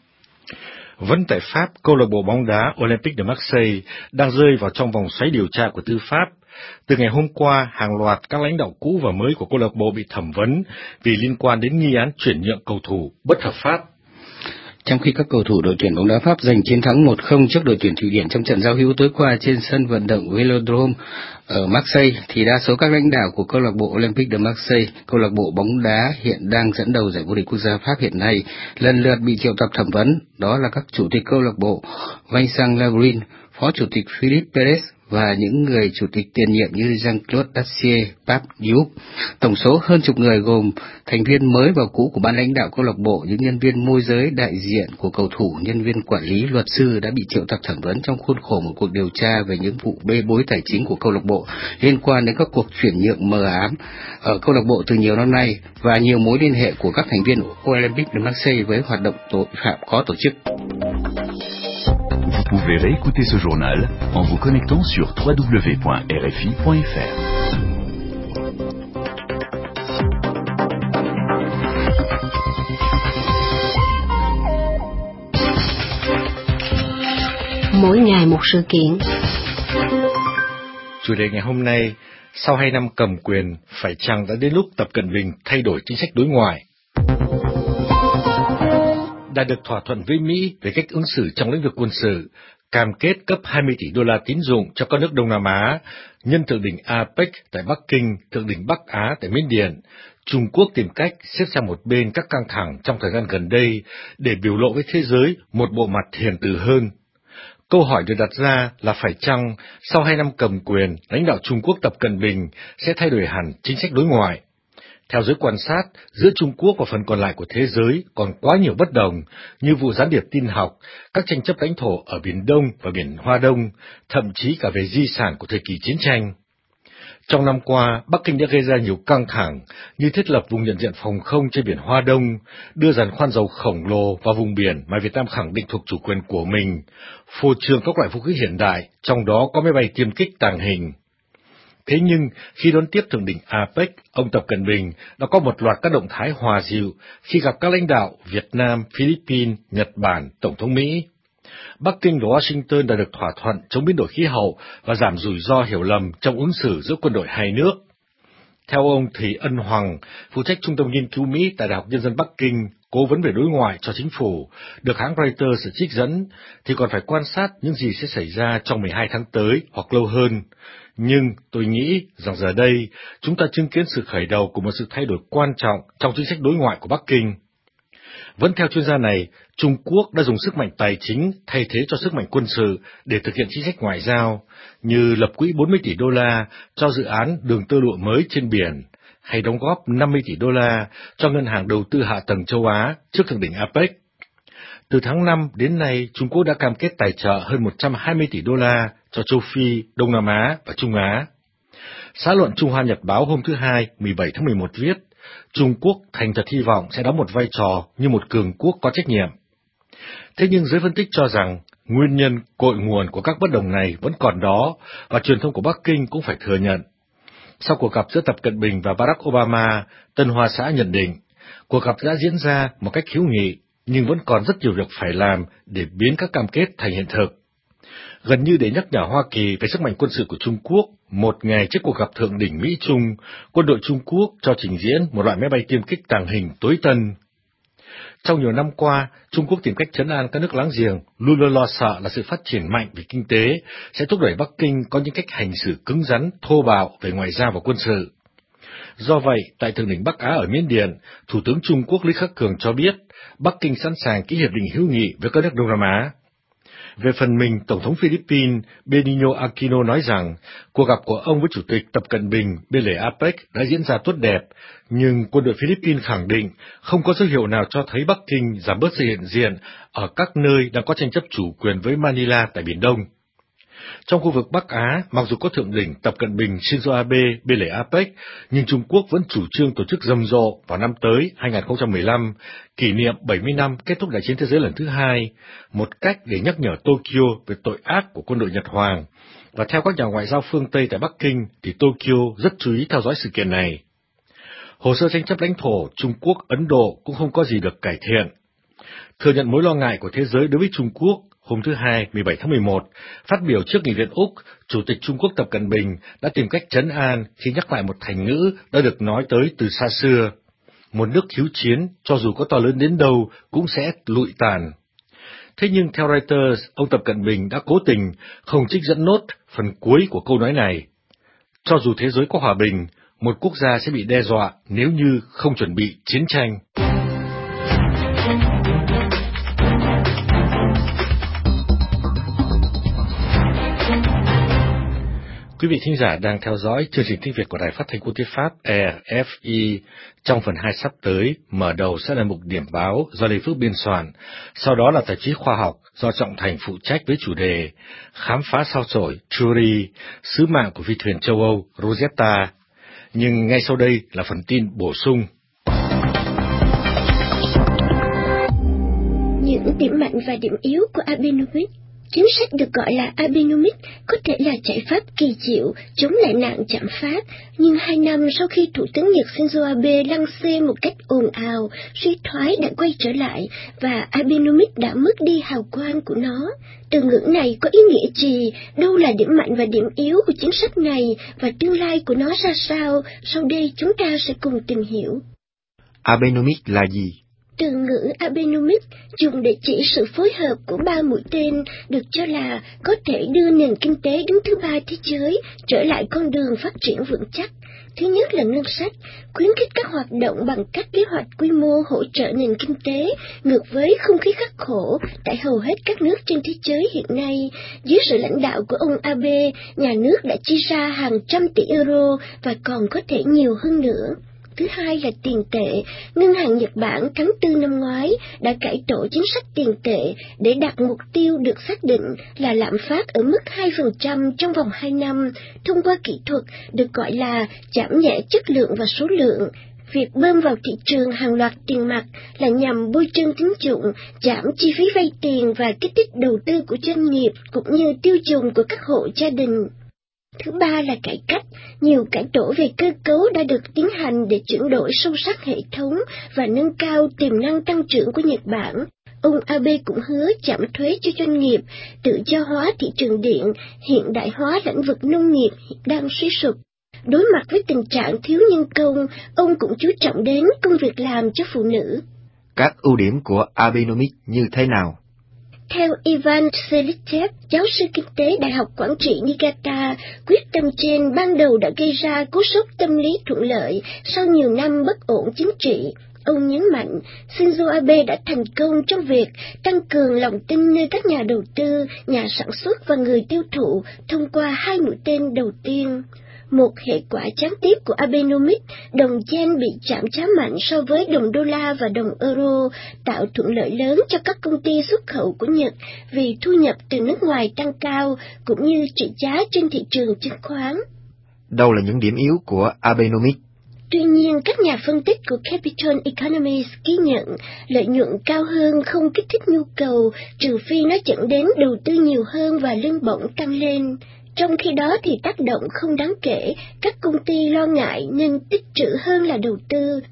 Vẫn tại Pháp, câu lạc bộ bóng đá Olympique de Marseille đang rơi vào trong vòng xoáy điều tra của tư pháp. Từ ngày hôm qua, hàng loạt các lãnh đạo cũ và mới của câu lạc bộ bị thẩm vấn vì liên quan đến nghi án chuyển nhượng cầu thủ bất hợp pháp. Trong khi các cầu thủ đội tuyển bóng đá Pháp giành chiến thắng 1-0 trước đội tuyển Thụy Điển trong trận giao hữu tối qua trên sân vận động Velodrome ở Marseille, thì đa số các lãnh đạo của câu lạc bộ Olympique de Marseille, câu lạc bộ bóng đá hiện đang dẫn đầu giải vô địch quốc gia Pháp hiện nay, lần lượt bị triệu tập thẩm vấn. Đó là các chủ tịch câu lạc bộ Vincent Labrune, phó chủ tịch Philippe Perez và những người chủ tịch tiền nhiệm như Jean-Claude Dacier, Pape Diop. Tổng số hơn chục người gồm thành viên mới và cũ của ban lãnh đạo câu lạc bộ, những nhân viên môi giới, đại diện của cầu thủ, nhân viên quản lý, luật sư đã bị triệu tập thẩm vấn trong khuôn khổ một cuộc điều tra về những vụ bê bối tài chính của câu lạc bộ liên quan đến các cuộc chuyển nhượng mờ ám ở câu lạc bộ từ nhiều năm nay và nhiều mối liên hệ của các thành viên Olympique de Marseille với hoạt động tội phạm có tổ chức. Vous pouvez réécouter ce journal en vous connectant sur www.rfi.fr. Mỗi ngày một sự kiện. Chủ đề ngày hôm nay, sau 2 năm cầm quyền, phải chăng đã đến lúc Tập Cận Bình thay đổi chính sách đối ngoại? Đã được thỏa thuận với Mỹ về cách ứng xử trong lĩnh vực quân sự, cam kết cấp 20 tỷ đô la tín dụng cho các nước Đông Nam Á, nhân thượng đỉnh APEC tại Bắc Kinh, thượng đỉnh Bắc Á tại Miến Điện. Trung Quốc tìm cách xếp sang một bên các căng thẳng trong thời gian gần đây để biểu lộ với thế giới một bộ mặt hiền từ hơn. Câu hỏi được đặt ra là phải chăng sau 2 năm cầm quyền, lãnh đạo Trung Quốc Tập Cận Bình sẽ thay đổi hẳn chính sách đối ngoại? Theo giới quan sát, giữa Trung Quốc và phần còn lại của thế giới còn quá nhiều bất đồng, như vụ gián điệp tin học, các tranh chấp lãnh thổ ở Biển Đông và Biển Hoa Đông, thậm chí cả về di sản của thời kỳ chiến tranh. Trong năm qua, Bắc Kinh đã gây ra nhiều căng thẳng, như thiết lập vùng nhận diện phòng không trên Biển Hoa Đông, đưa giàn khoan dầu khổng lồ vào vùng biển mà Việt Nam khẳng định thuộc chủ quyền của mình, phô trương các loại vũ khí hiện đại, trong đó có máy bay tiêm kích tàng hình. Thế nhưng, khi đón tiếp thượng đỉnh APEC, ông Tập Cận Bình đã có một loạt các động thái hòa dịu khi gặp các lãnh đạo Việt Nam, Philippines, Nhật Bản, Tổng thống Mỹ. Bắc Kinh và Washington đã được thỏa thuận chống biến đổi khí hậu và giảm rủi ro hiểu lầm trong ứng xử giữa quân đội hai nước. Theo ông Thủy Ân Hoàng, phụ trách Trung tâm Nghiên cứu Mỹ tại Đại học Nhân dân Bắc Kinh, cố vấn về đối ngoại cho chính phủ, được hãng Reuters trích dẫn, thì còn phải quan sát những gì sẽ xảy ra trong 12 tháng tới hoặc lâu hơn. Nhưng tôi nghĩ rằng giờ đây, chúng ta chứng kiến sự khởi đầu của một sự thay đổi quan trọng trong chính sách đối ngoại của Bắc Kinh. Vẫn theo chuyên gia này, Trung Quốc đã dùng sức mạnh tài chính thay thế cho sức mạnh quân sự để thực hiện chính sách ngoại giao, như lập quỹ 40 tỷ đô la cho dự án đường tơ lụa mới trên biển, hay đóng góp 50 tỷ đô la cho Ngân hàng Đầu tư Hạ tầng châu Á trước thượng đỉnh APEC. Từ tháng 5 đến nay, Trung Quốc đã cam kết tài trợ hơn 120 tỷ đô la cho châu Phi, Đông Nam Á và Trung Á. Xã luận Trung Hoa Nhật Báo hôm thứ Hai, 17 tháng 11 viết, Trung Quốc thành thật hy vọng sẽ đóng một vai trò như một cường quốc có trách nhiệm. Thế nhưng giới phân tích cho rằng, nguyên nhân cội nguồn của các bất đồng này vẫn còn đó, và truyền thông của Bắc Kinh cũng phải thừa nhận. Sau cuộc gặp giữa Tập Cận Bình và Barack Obama, Tân Hoa Xã nhận định, cuộc gặp đã diễn ra một cách hữu nghị, nhưng vẫn còn rất nhiều việc phải làm để biến các cam kết thành hiện thực. Gần như để nhắc nhở Hoa Kỳ về sức mạnh quân sự của Trung Quốc, một ngày trước cuộc gặp thượng đỉnh Mỹ-Trung, quân đội Trung Quốc cho trình diễn một loại máy bay tiêm kích tàng hình tối tân. Trong nhiều năm qua, Trung Quốc tìm cách trấn an các nước láng giềng, luôn lo sợ là sự phát triển mạnh về kinh tế sẽ thúc đẩy Bắc Kinh có những cách hành xử cứng rắn, thô bạo về ngoại giao và quân sự. Do vậy, tại thượng đỉnh Bắc Á ở Miến Điện, Thủ tướng Trung Quốc Lý Khắc Cường cho biết Bắc Kinh sẵn sàng ký hiệp định hữu nghị với các nước Đông Nam Á. Về phần mình, Tổng thống Philippines Benigno Aquino nói rằng cuộc gặp của ông với Chủ tịch Tập Cận Bình bên lề APEC đã diễn ra tốt đẹp, nhưng quân đội Philippines khẳng định không có dấu hiệu nào cho thấy Bắc Kinh giảm bớt sự hiện diện ở các nơi đang có tranh chấp chủ quyền với Manila tại Biển Đông. Trong khu vực Bắc Á, mặc dù có thượng đỉnh Tập Cận Bình Shinzo Abe bên lề APEC, nhưng Trung Quốc vẫn chủ trương tổ chức rầm rộ vào năm tới 2015, kỷ niệm 70 năm kết thúc Đại chiến Thế giới lần thứ hai, một cách để nhắc nhở Tokyo về tội ác của quân đội Nhật Hoàng. Và theo các nhà ngoại giao phương Tây tại Bắc Kinh, thì Tokyo rất chú ý theo dõi sự kiện này. Hồ sơ tranh chấp lãnh thổ Trung Quốc-Ấn Độ cũng không có gì được cải thiện. Thừa nhận mối lo ngại của thế giới đối với Trung Quốc, hôm thứ Hai, 17 tháng 11, phát biểu trước Nghị viện Úc, Chủ tịch Trung Quốc Tập Cận Bình đã tìm cách trấn an khi nhắc lại một thành ngữ đã được nói tới từ xa xưa. Một nước hiếu chiến, cho dù có to lớn đến đâu, cũng sẽ lụi tàn. Thế nhưng theo Reuters, ông Tập Cận Bình đã cố tình không trích dẫn nốt phần cuối của câu nói này. Cho dù thế giới có hòa bình, một quốc gia sẽ bị đe dọa nếu như không chuẩn bị chiến tranh. Quý vị thính giả đang theo dõi chương trình tiếng Việt của Đài Phát thanh Quốc tế Pháp RFI. Trong phần 2 sắp tới, mở đầu sẽ là mục điểm báo do Lê Phước biên soạn, sau đó là tạp chí khoa học do Trọng Thành phụ trách với chủ đề Khám phá sao chổi Curie, sứ mạng của phi thuyền châu Âu Rosetta. Nhưng ngay sau đây là phần tin bổ sung. Những điểm mạnh và điểm yếu của Abenomics. Chính sách được gọi là Abenomics có thể là giải pháp kỳ diệu chống lại nạn lạm phát, nhưng 2 năm sau khi Thủ tướng Nhật Shinzo Abe lăng xê một cách ồn ào, suy thoái đã quay trở lại và Abenomics đã mất đi hào quang của nó. Từ ngữ này có ý nghĩa gì, đâu là điểm mạnh và điểm yếu của chính sách này và tương lai của nó ra sao, sau đây chúng ta sẽ cùng tìm hiểu. Abenomics là gì? Từ ngữ Abenomics dùng để chỉ sự phối hợp của 3 mũi tên được cho là có thể đưa nền kinh tế đứng thứ 3 thế giới trở lại con đường phát triển vững chắc. Thứ nhất là ngân sách, khuyến khích các hoạt động bằng các kế hoạch quy mô hỗ trợ nền kinh tế, ngược với không khí khắc khổ tại hầu hết các nước trên thế giới hiện nay. Dưới sự lãnh đạo của ông Abe, nhà nước đã chi ra hàng trăm tỷ euro và còn có thể nhiều hơn nữa. Thứ hai là tiền tệ. Ngân hàng Nhật Bản tháng 4 năm ngoái đã cải tổ chính sách tiền tệ để đạt mục tiêu được xác định là lạm phát ở mức 2% trong vòng 2 năm, thông qua kỹ thuật được gọi là giảm nhẹ chất lượng và số lượng. Việc bơm vào thị trường hàng loạt tiền mặt là nhằm bôi trơn tín dụng, giảm chi phí vay tiền và kích thích đầu tư của doanh nghiệp cũng như tiêu dùng của các hộ gia đình. Thứ ba là cải cách. Nhiều cải tổ về cơ cấu đã được tiến hành để chuyển đổi sâu sắc hệ thống và nâng cao tiềm năng tăng trưởng của Nhật Bản. Ông Abe cũng hứa giảm thuế cho doanh nghiệp, tự do hóa thị trường điện, hiện đại hóa lĩnh vực nông nghiệp đang suy sụp. Đối mặt với tình trạng thiếu nhân công, ông cũng chú trọng đến công việc làm cho phụ nữ. Các ưu điểm của Abenomics như thế nào? Theo Ivan Selitev, giáo sư kinh tế Đại học Quảng trị Niigata, quyết tâm trên ban đầu đã gây ra cú sốc tâm lý thuận lợi sau nhiều năm bất ổn chính trị. Ông nhấn mạnh, Shinzo Abe đã thành công trong việc tăng cường lòng tin nơi các nhà đầu tư, nhà sản xuất và người tiêu thụ thông qua 2 mũi tên đầu tiên. Một hệ quả gián tiếp của Abenomics, đồng yen bị chạm trá mạnh so với đồng đô la và đồng euro, tạo thuận lợi lớn cho các công ty xuất khẩu của Nhật vì thu nhập từ nước ngoài tăng cao, cũng như trị giá trên thị trường chứng khoán. Đâu là những điểm yếu của Abenomics? Tuy nhiên, các nhà phân tích của Capital Economics ghi nhận lợi nhuận cao hơn không kích thích nhu cầu, trừ phi nó dẫn đến đầu tư nhiều hơn và lương bổng tăng lên. Trong khi đó thì tác động không đáng kể, các công ty lo ngại nên tích trữ hơn là đầu tư.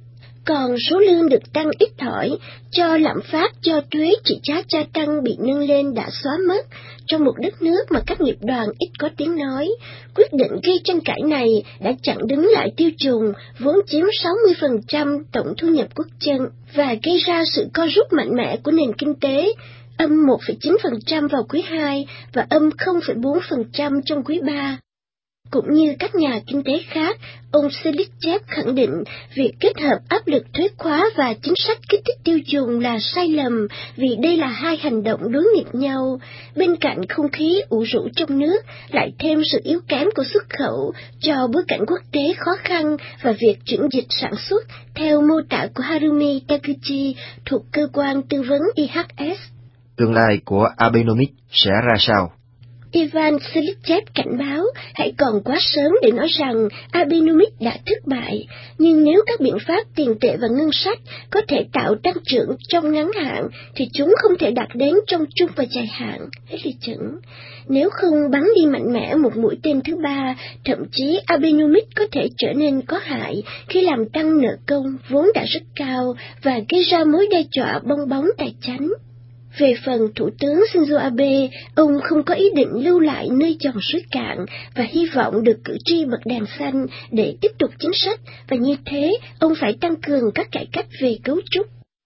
còn số lương được tăng ít ỏi, cho lạm phát, cho thuế trị giá gia tăng bị nâng lên đã xóa mất trong một đất nước mà các nghiệp đoàn ít có tiếng nói. Quyết định gây tranh cãi này đã chặn đứng lại tiêu dùng, vốn chiếm 60% tổng thu nhập quốc dân, và gây ra sự co rút mạnh mẽ của nền kinh tế, âm 1,9% vào quý 2 và âm 0,4% trong quý 3. Cũng như các nhà kinh tế khác, ông Selipchev khẳng định việc kết hợp áp lực thuế khóa và chính sách kích thích tiêu dùng là sai lầm vì đây là hai hành động đối nghịch nhau. Bên cạnh không khí ủ rũ trong nước, lại thêm sự yếu kém của xuất khẩu cho bối cảnh quốc tế khó khăn và việc chuyển dịch sản xuất, theo mô tả của Harumi Takuchi thuộc cơ quan tư vấn IHS. Tương lai của Abenomics sẽ ra sao? Ivan Selipchev cảnh báo hãy còn quá sớm để nói rằng Abenomics đã thất bại, nhưng nếu các biện pháp tiền tệ và ngân sách có thể tạo tăng trưởng trong ngắn hạn, thì chúng không thể đạt đến trong trung và dài hạn. Hết lời chẩn. Nếu không bắn đi mạnh mẽ một mũi tên thứ ba, thậm chí Abenomics có thể trở nên có hại khi làm tăng nợ công vốn đã rất cao và gây ra mối đe dọa bong bóng tài chánh. Về phần Thủ tướng Shinzo Abe, ông không có ý định lưu lại nơi dòng suối cạn và hy vọng được cử tri bật đèn xanh để tiếp tục chính sách, và như thế ông phải tăng cường các cải cách về cấu trúc.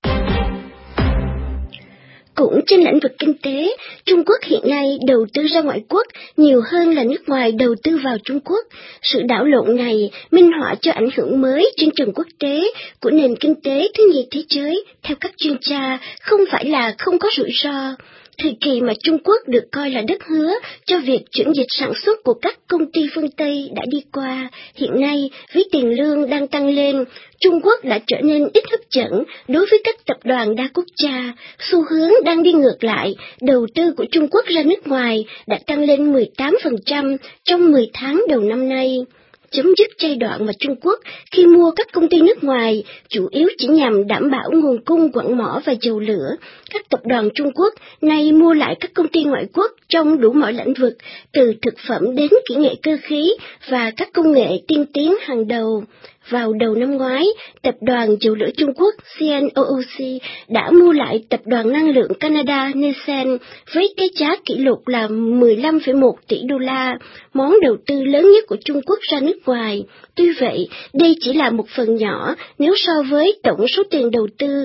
Cũng trên lĩnh vực kinh tế, Trung Quốc hiện nay đầu tư ra ngoại quốc nhiều hơn là nước ngoài đầu tư vào Trung Quốc. Sự đảo lộn này minh họa cho ảnh hưởng mới trên trường quốc tế của nền kinh tế thứ nhì thế giới, theo các chuyên gia, không phải là không có rủi ro. Thời kỳ mà Trung Quốc được coi là đất hứa cho việc chuyển dịch sản xuất của các công ty phương Tây đã đi qua. Hiện nay, với tiền lương đang tăng lên, Trung Quốc đã trở nên ít hấp dẫn đối với các tập đoàn đa quốc gia. Xu hướng đang đi ngược lại, đầu tư của Trung Quốc ra nước ngoài đã tăng lên 18% trong 10 tháng đầu năm nay. Chấm dứt giai đoạn mà Trung Quốc khi mua các công ty nước ngoài chủ yếu chỉ nhằm đảm bảo nguồn cung quặng mỏ và dầu lửa. Các tập đoàn Trung Quốc nay mua lại các công ty ngoại quốc trong đủ mọi lĩnh vực, từ thực phẩm đến kỹ nghệ cơ khí và các công nghệ tiên tiến hàng đầu. Vào đầu năm ngoái, tập đoàn dầu lửa Trung Quốc CNOOC đã mua lại tập đoàn năng lượng Canada Nesen với cái giá kỷ lục là 15,1 tỷ đô la, món đầu tư lớn nhất của Trung Quốc ra nước ngoài. Tuy vậy, đây chỉ là một phần nhỏ nếu so với tổng số tiền đầu tư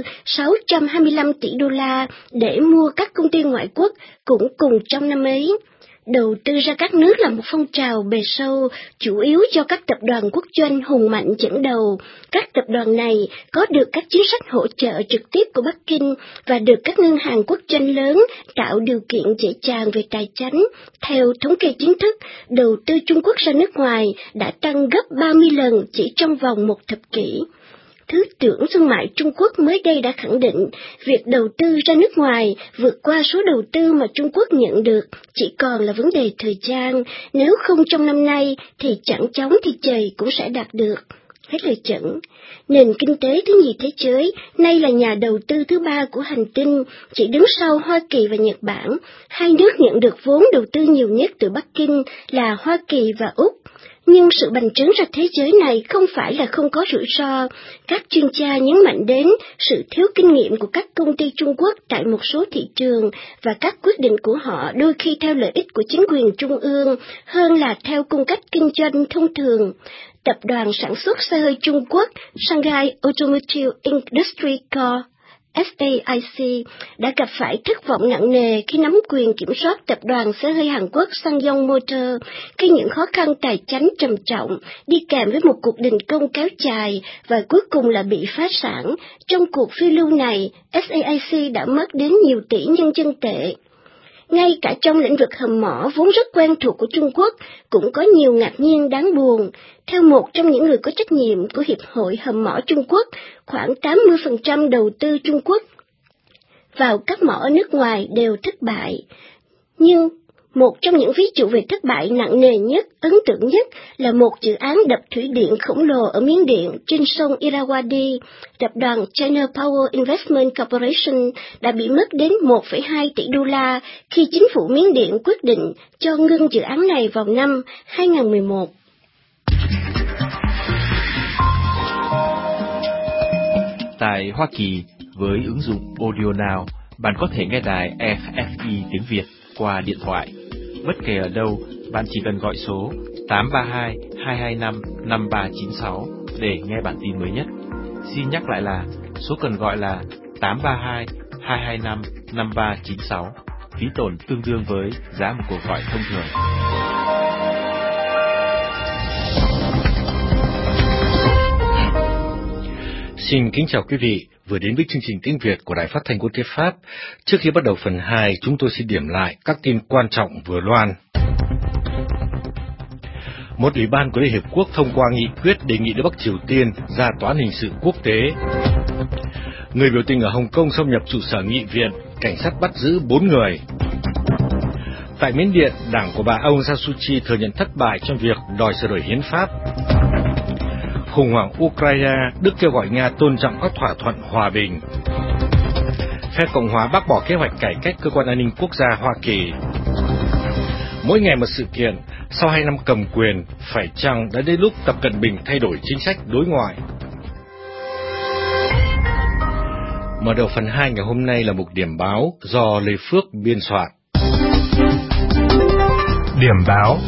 625 tỷ đô la để mua các công ty ngoại quốc cũng cùng trong năm ấy. Đầu tư ra các nước là một phong trào bề sâu, chủ yếu do các tập đoàn quốc doanh hùng mạnh dẫn đầu. Các tập đoàn này có được các chính sách hỗ trợ trực tiếp của Bắc Kinh và được các ngân hàng quốc doanh lớn tạo điều kiện dễ dàng về tài chính. Theo thống kê chính thức, đầu tư Trung Quốc ra nước ngoài đã tăng gấp 30 lần chỉ trong vòng một thập kỷ. Thứ trưởng Thương mại Trung Quốc mới đây đã khẳng định việc đầu tư ra nước ngoài vượt qua số đầu tư mà Trung Quốc nhận được chỉ còn là vấn đề thời gian, nếu không trong năm nay thì chẳng chóng thì trời cũng sẽ đạt được. Hết lời chẩn. Nền kinh tế thứ nhì thế giới nay là nhà đầu tư thứ ba của hành tinh, chỉ đứng sau Hoa Kỳ và Nhật Bản. Hai nước nhận được vốn đầu tư nhiều nhất từ Bắc Kinh là Hoa Kỳ và Úc. Nhưng sự bành trướng ra thế giới này không phải là không có rủi ro. Các chuyên gia nhấn mạnh đến sự thiếu kinh nghiệm của các công ty Trung Quốc tại một số thị trường và các quyết định của họ đôi khi theo lợi ích của chính quyền trung ương hơn là theo cung cách kinh doanh thông thường. Tập đoàn sản xuất xe hơi Trung Quốc Shanghai Automotive Industry Co. SAIC đã gặp phải thất vọng nặng nề khi nắm quyền kiểm soát tập đoàn xe hơi Hàn Quốc Ssangyong Motor, khi những khó khăn tài chính trầm trọng đi kèm với một cuộc đình công kéo dài và cuối cùng là bị phá sản. Trong cuộc phiêu lưu này, SAIC đã mất đến nhiều tỷ nhân dân tệ. Ngay cả trong lĩnh vực hầm mỏ vốn rất quen thuộc của Trung Quốc, cũng có nhiều ngạc nhiên đáng buồn. Theo một trong những người có trách nhiệm của Hiệp hội Hầm mỏ Trung Quốc, khoảng 80% đầu tư Trung Quốc vào các mỏ ở nước ngoài đều thất bại. Nhưng một trong những ví dụ về thất bại nặng nề nhất, ấn tượng nhất là một dự án đập thủy điện khổng lồ ở Miến Điện trên sông Irrawaddy. Tập đoàn China Power Investment Corporation đã bị mất đến 1,2 tỷ đô la khi chính phủ Miến Điện quyết định cho ngưng dự án này vào năm 2011. Tại Hoa Kỳ, với ứng dụng Audio Now, bạn có thể nghe đài RFI tiếng Việt qua điện thoại. Bất kể ở đâu, bạn chỉ cần gọi số 832 225 5396 để nghe bản tin mới nhất. Xin nhắc lại là số cần gọi là 832 225 5396. Phí tổn tương đương với giá một cuộc gọi thông thường. Xin kính chào quý vị, vừa đến với chương trình tiếng Việt của Đài Phát thanh Quốc tế Pháp. Trước khi bắt đầu phần 2, chúng tôi xin điểm lại các tin quan trọng vừa loan. Một ủy ban của Liên Hiệp Quốc thông qua nghị quyết đề nghị đưa Bắc Triều Tiên ra tòa án hình sự quốc tế. Người biểu tình ở Hồng Kông xâm nhập trụ sở nghị viện, cảnh sát bắt giữ 4 người. Tại Miến Điện, đảng của bà Aung San Suu Kyi thừa nhận thất bại trong việc đòi sửa đổi hiến pháp. Khủng hoảng Ukraine, Đức kêu gọi Nga tôn trọng các thỏa thuận hòa bình. Phe Cộng hòa bác bỏ kế hoạch cải cách cơ quan an ninh quốc gia Hoa Kỳ. Mỗi ngày một sự kiện, sau 2 năm cầm quyền, phải chăng đã đến lúc Tập Cận Bình thay đổi chính sách đối ngoại? Mở đầu phần 2 ngày hôm nay là mục điểm báo do Lê Phước biên soạn. Điểm báo.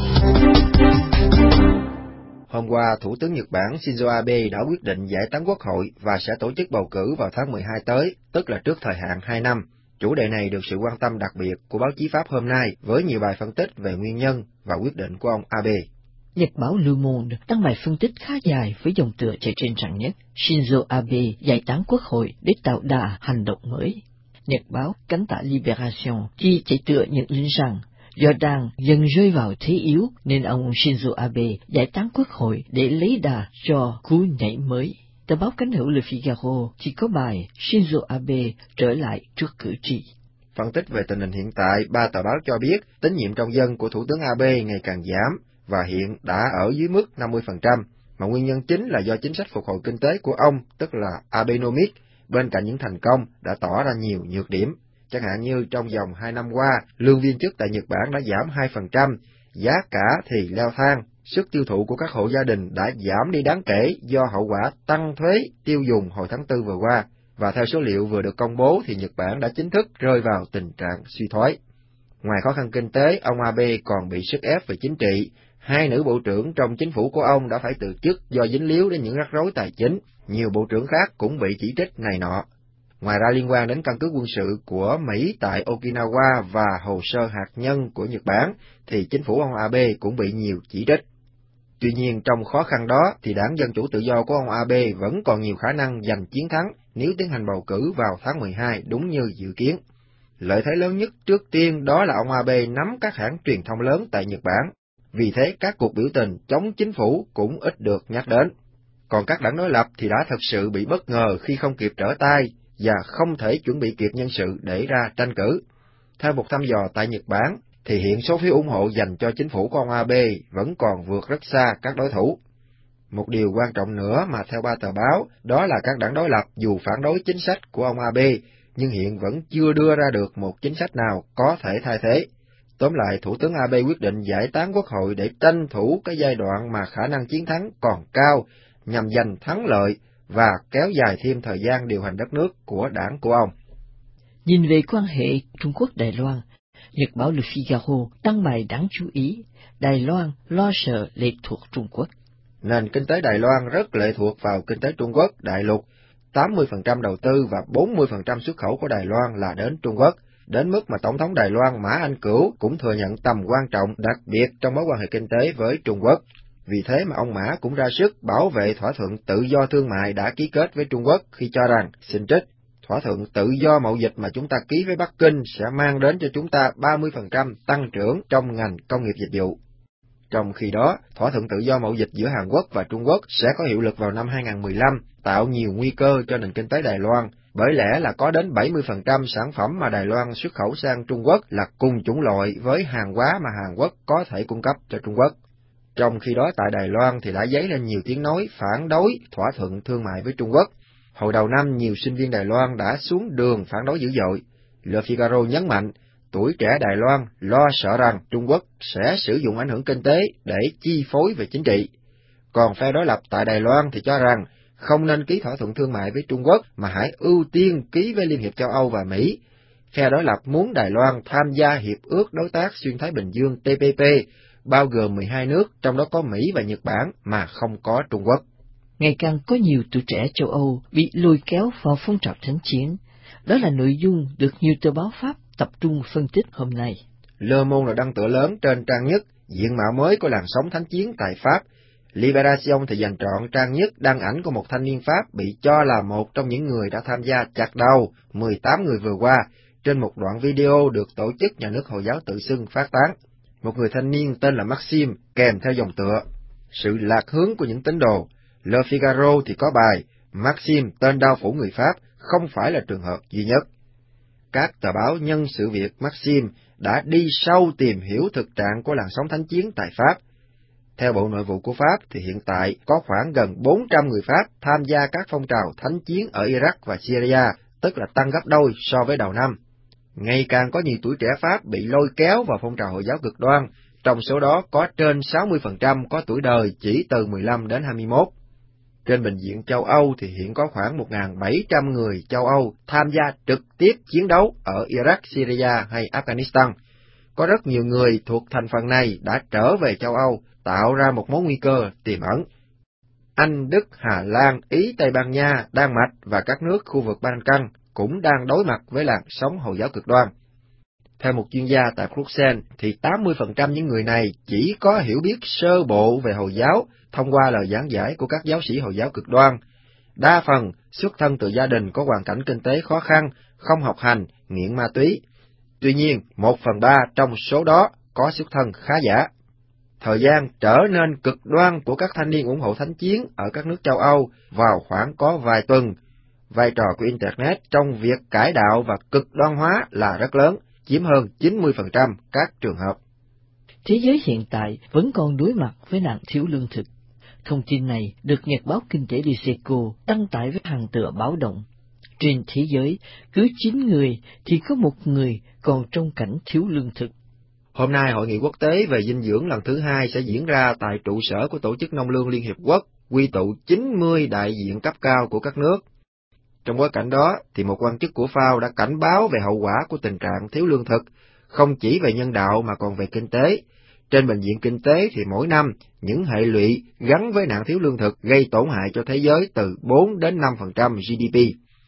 Hôm qua, Thủ tướng Nhật Bản Shinzo Abe đã quyết định giải tán quốc hội và sẽ tổ chức bầu cử vào tháng 12 tới, tức là trước thời hạn 2 năm. Chủ đề này được sự quan tâm đặc biệt của báo chí Pháp hôm nay với nhiều bài phân tích về nguyên nhân và quyết định của ông Abe. Nhật báo Le Monde đăng bài phân tích khá dài với dòng tựa chạy trên trang nhất: Shinzo Abe giải tán quốc hội để tạo đà hành động mới. Nhật báo cánh tả Libération chỉ chạy tựa nhận định rằng do đang dần rơi vào thế yếu nên ông Shinzo Abe giải tán quốc hội để lấy đà cho cú nhảy mới. Tờ báo cánh hữu Le Figaro chỉ có bài Shinzo Abe trở lại trước cử tri. Phân tích về tình hình hiện tại, 3 tờ báo cho biết tín nhiệm trong dân của Thủ tướng Abe ngày càng giảm và hiện đã ở dưới mức 50%, mà nguyên nhân chính là do chính sách phục hồi kinh tế của ông, tức là Abenomics, bên cạnh những thành công đã tỏ ra nhiều nhược điểm. Chẳng hạn như trong vòng 2 năm qua, lương viên chức tại Nhật Bản đã giảm 2%, giá cả thì leo thang, sức tiêu thụ của các hộ gia đình đã giảm đi đáng kể do hậu quả tăng thuế tiêu dùng hồi tháng 4 vừa qua, và theo số liệu vừa được công bố thì Nhật Bản đã chính thức rơi vào tình trạng suy thoái. Ngoài khó khăn kinh tế, ông Abe còn bị sức ép về chính trị. 2 nữ bộ trưởng trong chính phủ của ông đã phải từ chức do dính líu đến những rắc rối tài chính, nhiều bộ trưởng khác cũng bị chỉ trích này nọ. Ngoài ra liên quan đến căn cứ quân sự của Mỹ tại Okinawa và hồ sơ hạt nhân của Nhật Bản, thì chính phủ ông Abe cũng bị nhiều chỉ trích. Tuy nhiên trong khó khăn đó thì đảng Dân Chủ Tự Do của ông Abe vẫn còn nhiều khả năng giành chiến thắng nếu tiến hành bầu cử vào tháng 12 đúng như dự kiến. Lợi thế lớn nhất trước tiên đó là ông Abe nắm các hãng truyền thông lớn tại Nhật Bản, vì thế các cuộc biểu tình chống chính phủ cũng ít được nhắc đến. Còn các đảng đối lập thì đã thật sự bị bất ngờ khi không kịp trở tay và không thể chuẩn bị kịp nhân sự để ra tranh cử. Theo một thăm dò tại Nhật Bản, thì hiện số phiếu ủng hộ dành cho chính phủ của ông Abe vẫn còn vượt rất xa các đối thủ. Một điều quan trọng nữa mà theo 3 tờ báo, đó là các đảng đối lập dù phản đối chính sách của ông Abe, nhưng hiện vẫn chưa đưa ra được một chính sách nào có thể thay thế. Tóm lại, Thủ tướng Abe quyết định giải tán quốc hội để tranh thủ cái giai đoạn mà khả năng chiến thắng còn cao, nhằm giành thắng lợi và kéo dài thêm thời gian điều hành đất nước của đảng của ông. Nhìn về quan hệ Trung Quốc-Đài Loan, Nhật báo Le Figaro đăng bài đáng chú ý: Đài Loan lo sợ lệ thuộc Trung Quốc. Nền kinh tế Đài Loan rất lệ thuộc vào kinh tế Trung Quốc đại lục. 80% đầu tư và 40% xuất khẩu của Đài Loan là đến Trung Quốc, đến mức mà Tổng thống Đài Loan Mã Anh Cửu cũng thừa nhận tầm quan trọng đặc biệt trong mối quan hệ kinh tế với Trung Quốc. Vì thế mà ông Mã cũng ra sức bảo vệ thỏa thuận tự do thương mại đã ký kết với Trung Quốc khi cho rằng, xin trích, thỏa thuận tự do mậu dịch mà chúng ta ký với Bắc Kinh sẽ mang đến cho chúng ta 30% tăng trưởng trong ngành công nghiệp dịch vụ. Trong khi đó, thỏa thuận tự do mậu dịch giữa Hàn Quốc và Trung Quốc sẽ có hiệu lực vào năm 2015, tạo nhiều nguy cơ cho nền kinh tế Đài Loan, bởi lẽ là có đến 70% sản phẩm mà Đài Loan xuất khẩu sang Trung Quốc là cùng chủng loại với hàng hóa mà Hàn Quốc có thể cung cấp cho Trung Quốc. Trong khi đó tại Đài Loan thì đã dấy lên nhiều tiếng nói phản đối thỏa thuận thương mại với Trung Quốc. Hồi đầu năm, nhiều sinh viên Đài Loan đã xuống đường phản đối dữ dội. Le Figaro nhấn mạnh, tuổi trẻ Đài Loan lo sợ rằng Trung Quốc sẽ sử dụng ảnh hưởng kinh tế để chi phối về chính trị. Còn phe đối lập tại Đài Loan thì cho rằng không nên ký thỏa thuận thương mại với Trung Quốc mà hãy ưu tiên ký với Liên hiệp châu Âu và Mỹ. Phe đối lập muốn Đài Loan tham gia Hiệp ước Đối tác Xuyên Thái Bình Dương TPP, bao gồm 12 nước, trong đó có Mỹ và Nhật Bản, mà không có Trung Quốc. Ngày càng có nhiều tuổi trẻ châu Âu bị lôi kéo vào phong trào thánh chiến. Đó là nội dung được nhiều tờ báo Pháp tập trung phân tích hôm nay. Le Monde là đăng tựa lớn trên trang nhất, diện mạo mới của làn sóng thánh chiến tại Pháp. Libération thì dành trọn trang nhất đăng ảnh của một thanh niên Pháp bị cho là một trong những người đã tham gia chặt đầu 18 người vừa qua trên một đoạn video được tổ chức nhà nước Hồi giáo tự xưng phát tán. Một người thanh niên tên là Maxime kèm theo dòng tựa sự lạc hướng của những tín đồ. Le Figaro thì có bài Maxime tên đao phủ người Pháp không phải là trường hợp duy nhất. Các tờ báo nhân sự việc Maxime đã đi sâu tìm hiểu thực trạng của làn sóng thánh chiến tại Pháp. Theo Bộ Nội vụ của Pháp thì hiện tại có khoảng gần 400 người Pháp tham gia các phong trào thánh chiến ở Iraq và Syria, tức là tăng gấp đôi so với đầu năm. Ngày càng có nhiều tuổi trẻ Pháp bị lôi kéo vào phong trào Hồi giáo cực đoan, trong số đó có trên 60% có tuổi đời chỉ từ 15 đến 21. Trên bệnh viện châu Âu thì hiện có khoảng 1.700 người châu Âu tham gia trực tiếp chiến đấu ở Iraq, Syria hay Afghanistan. Có rất nhiều người thuộc thành phần này đã trở về châu Âu, tạo ra một mối nguy cơ tiềm ẩn. Anh, Đức, Hà Lan, Ý, Tây Ban Nha, Đan Mạch và các nước khu vực Balkan cũng đang đối mặt với làn sóng Hồi giáo cực đoan. Theo một chuyên gia tại Bruxelles, thì 80% những người này chỉ có hiểu biết sơ bộ về Hồi giáo thông qua lời giảng giải của các giáo sĩ Hồi giáo cực đoan. Đa phần xuất thân từ gia đình có hoàn cảnh kinh tế khó khăn, không học hành, nghiện ma túy. Tuy nhiên, 1/3 trong số đó có xuất thân khá giả. Thời gian trở nên cực đoan của các thanh niên ủng hộ thánh chiến ở các nước châu Âu vào khoảng có vài tuần. Vai trò của Internet trong việc cải đạo và cực đoan hóa là rất lớn, chiếm hơn 90% các trường hợp. Thế giới hiện tại vẫn còn đối mặt với nạn thiếu lương thực. Thông tin này được Nhật báo Kinh tế Liseco đăng tải với hàng tựa báo động. Trên thế giới, cứ 9 người thì có một người còn trong cảnh thiếu lương thực. Hôm nay, Hội nghị quốc tế về dinh dưỡng lần thứ 2 sẽ diễn ra tại trụ sở của Tổ chức Nông lương Liên Hiệp Quốc, quy tụ 90 đại diện cấp cao của các nước. Trong bối cảnh đó, thì một quan chức của FAO đã cảnh báo về hậu quả của tình trạng thiếu lương thực, không chỉ về nhân đạo mà còn về kinh tế. Trên bệnh viện kinh tế thì mỗi năm, những hệ lụy gắn với nạn thiếu lương thực gây tổn hại cho thế giới từ 4 đến 5% GDP.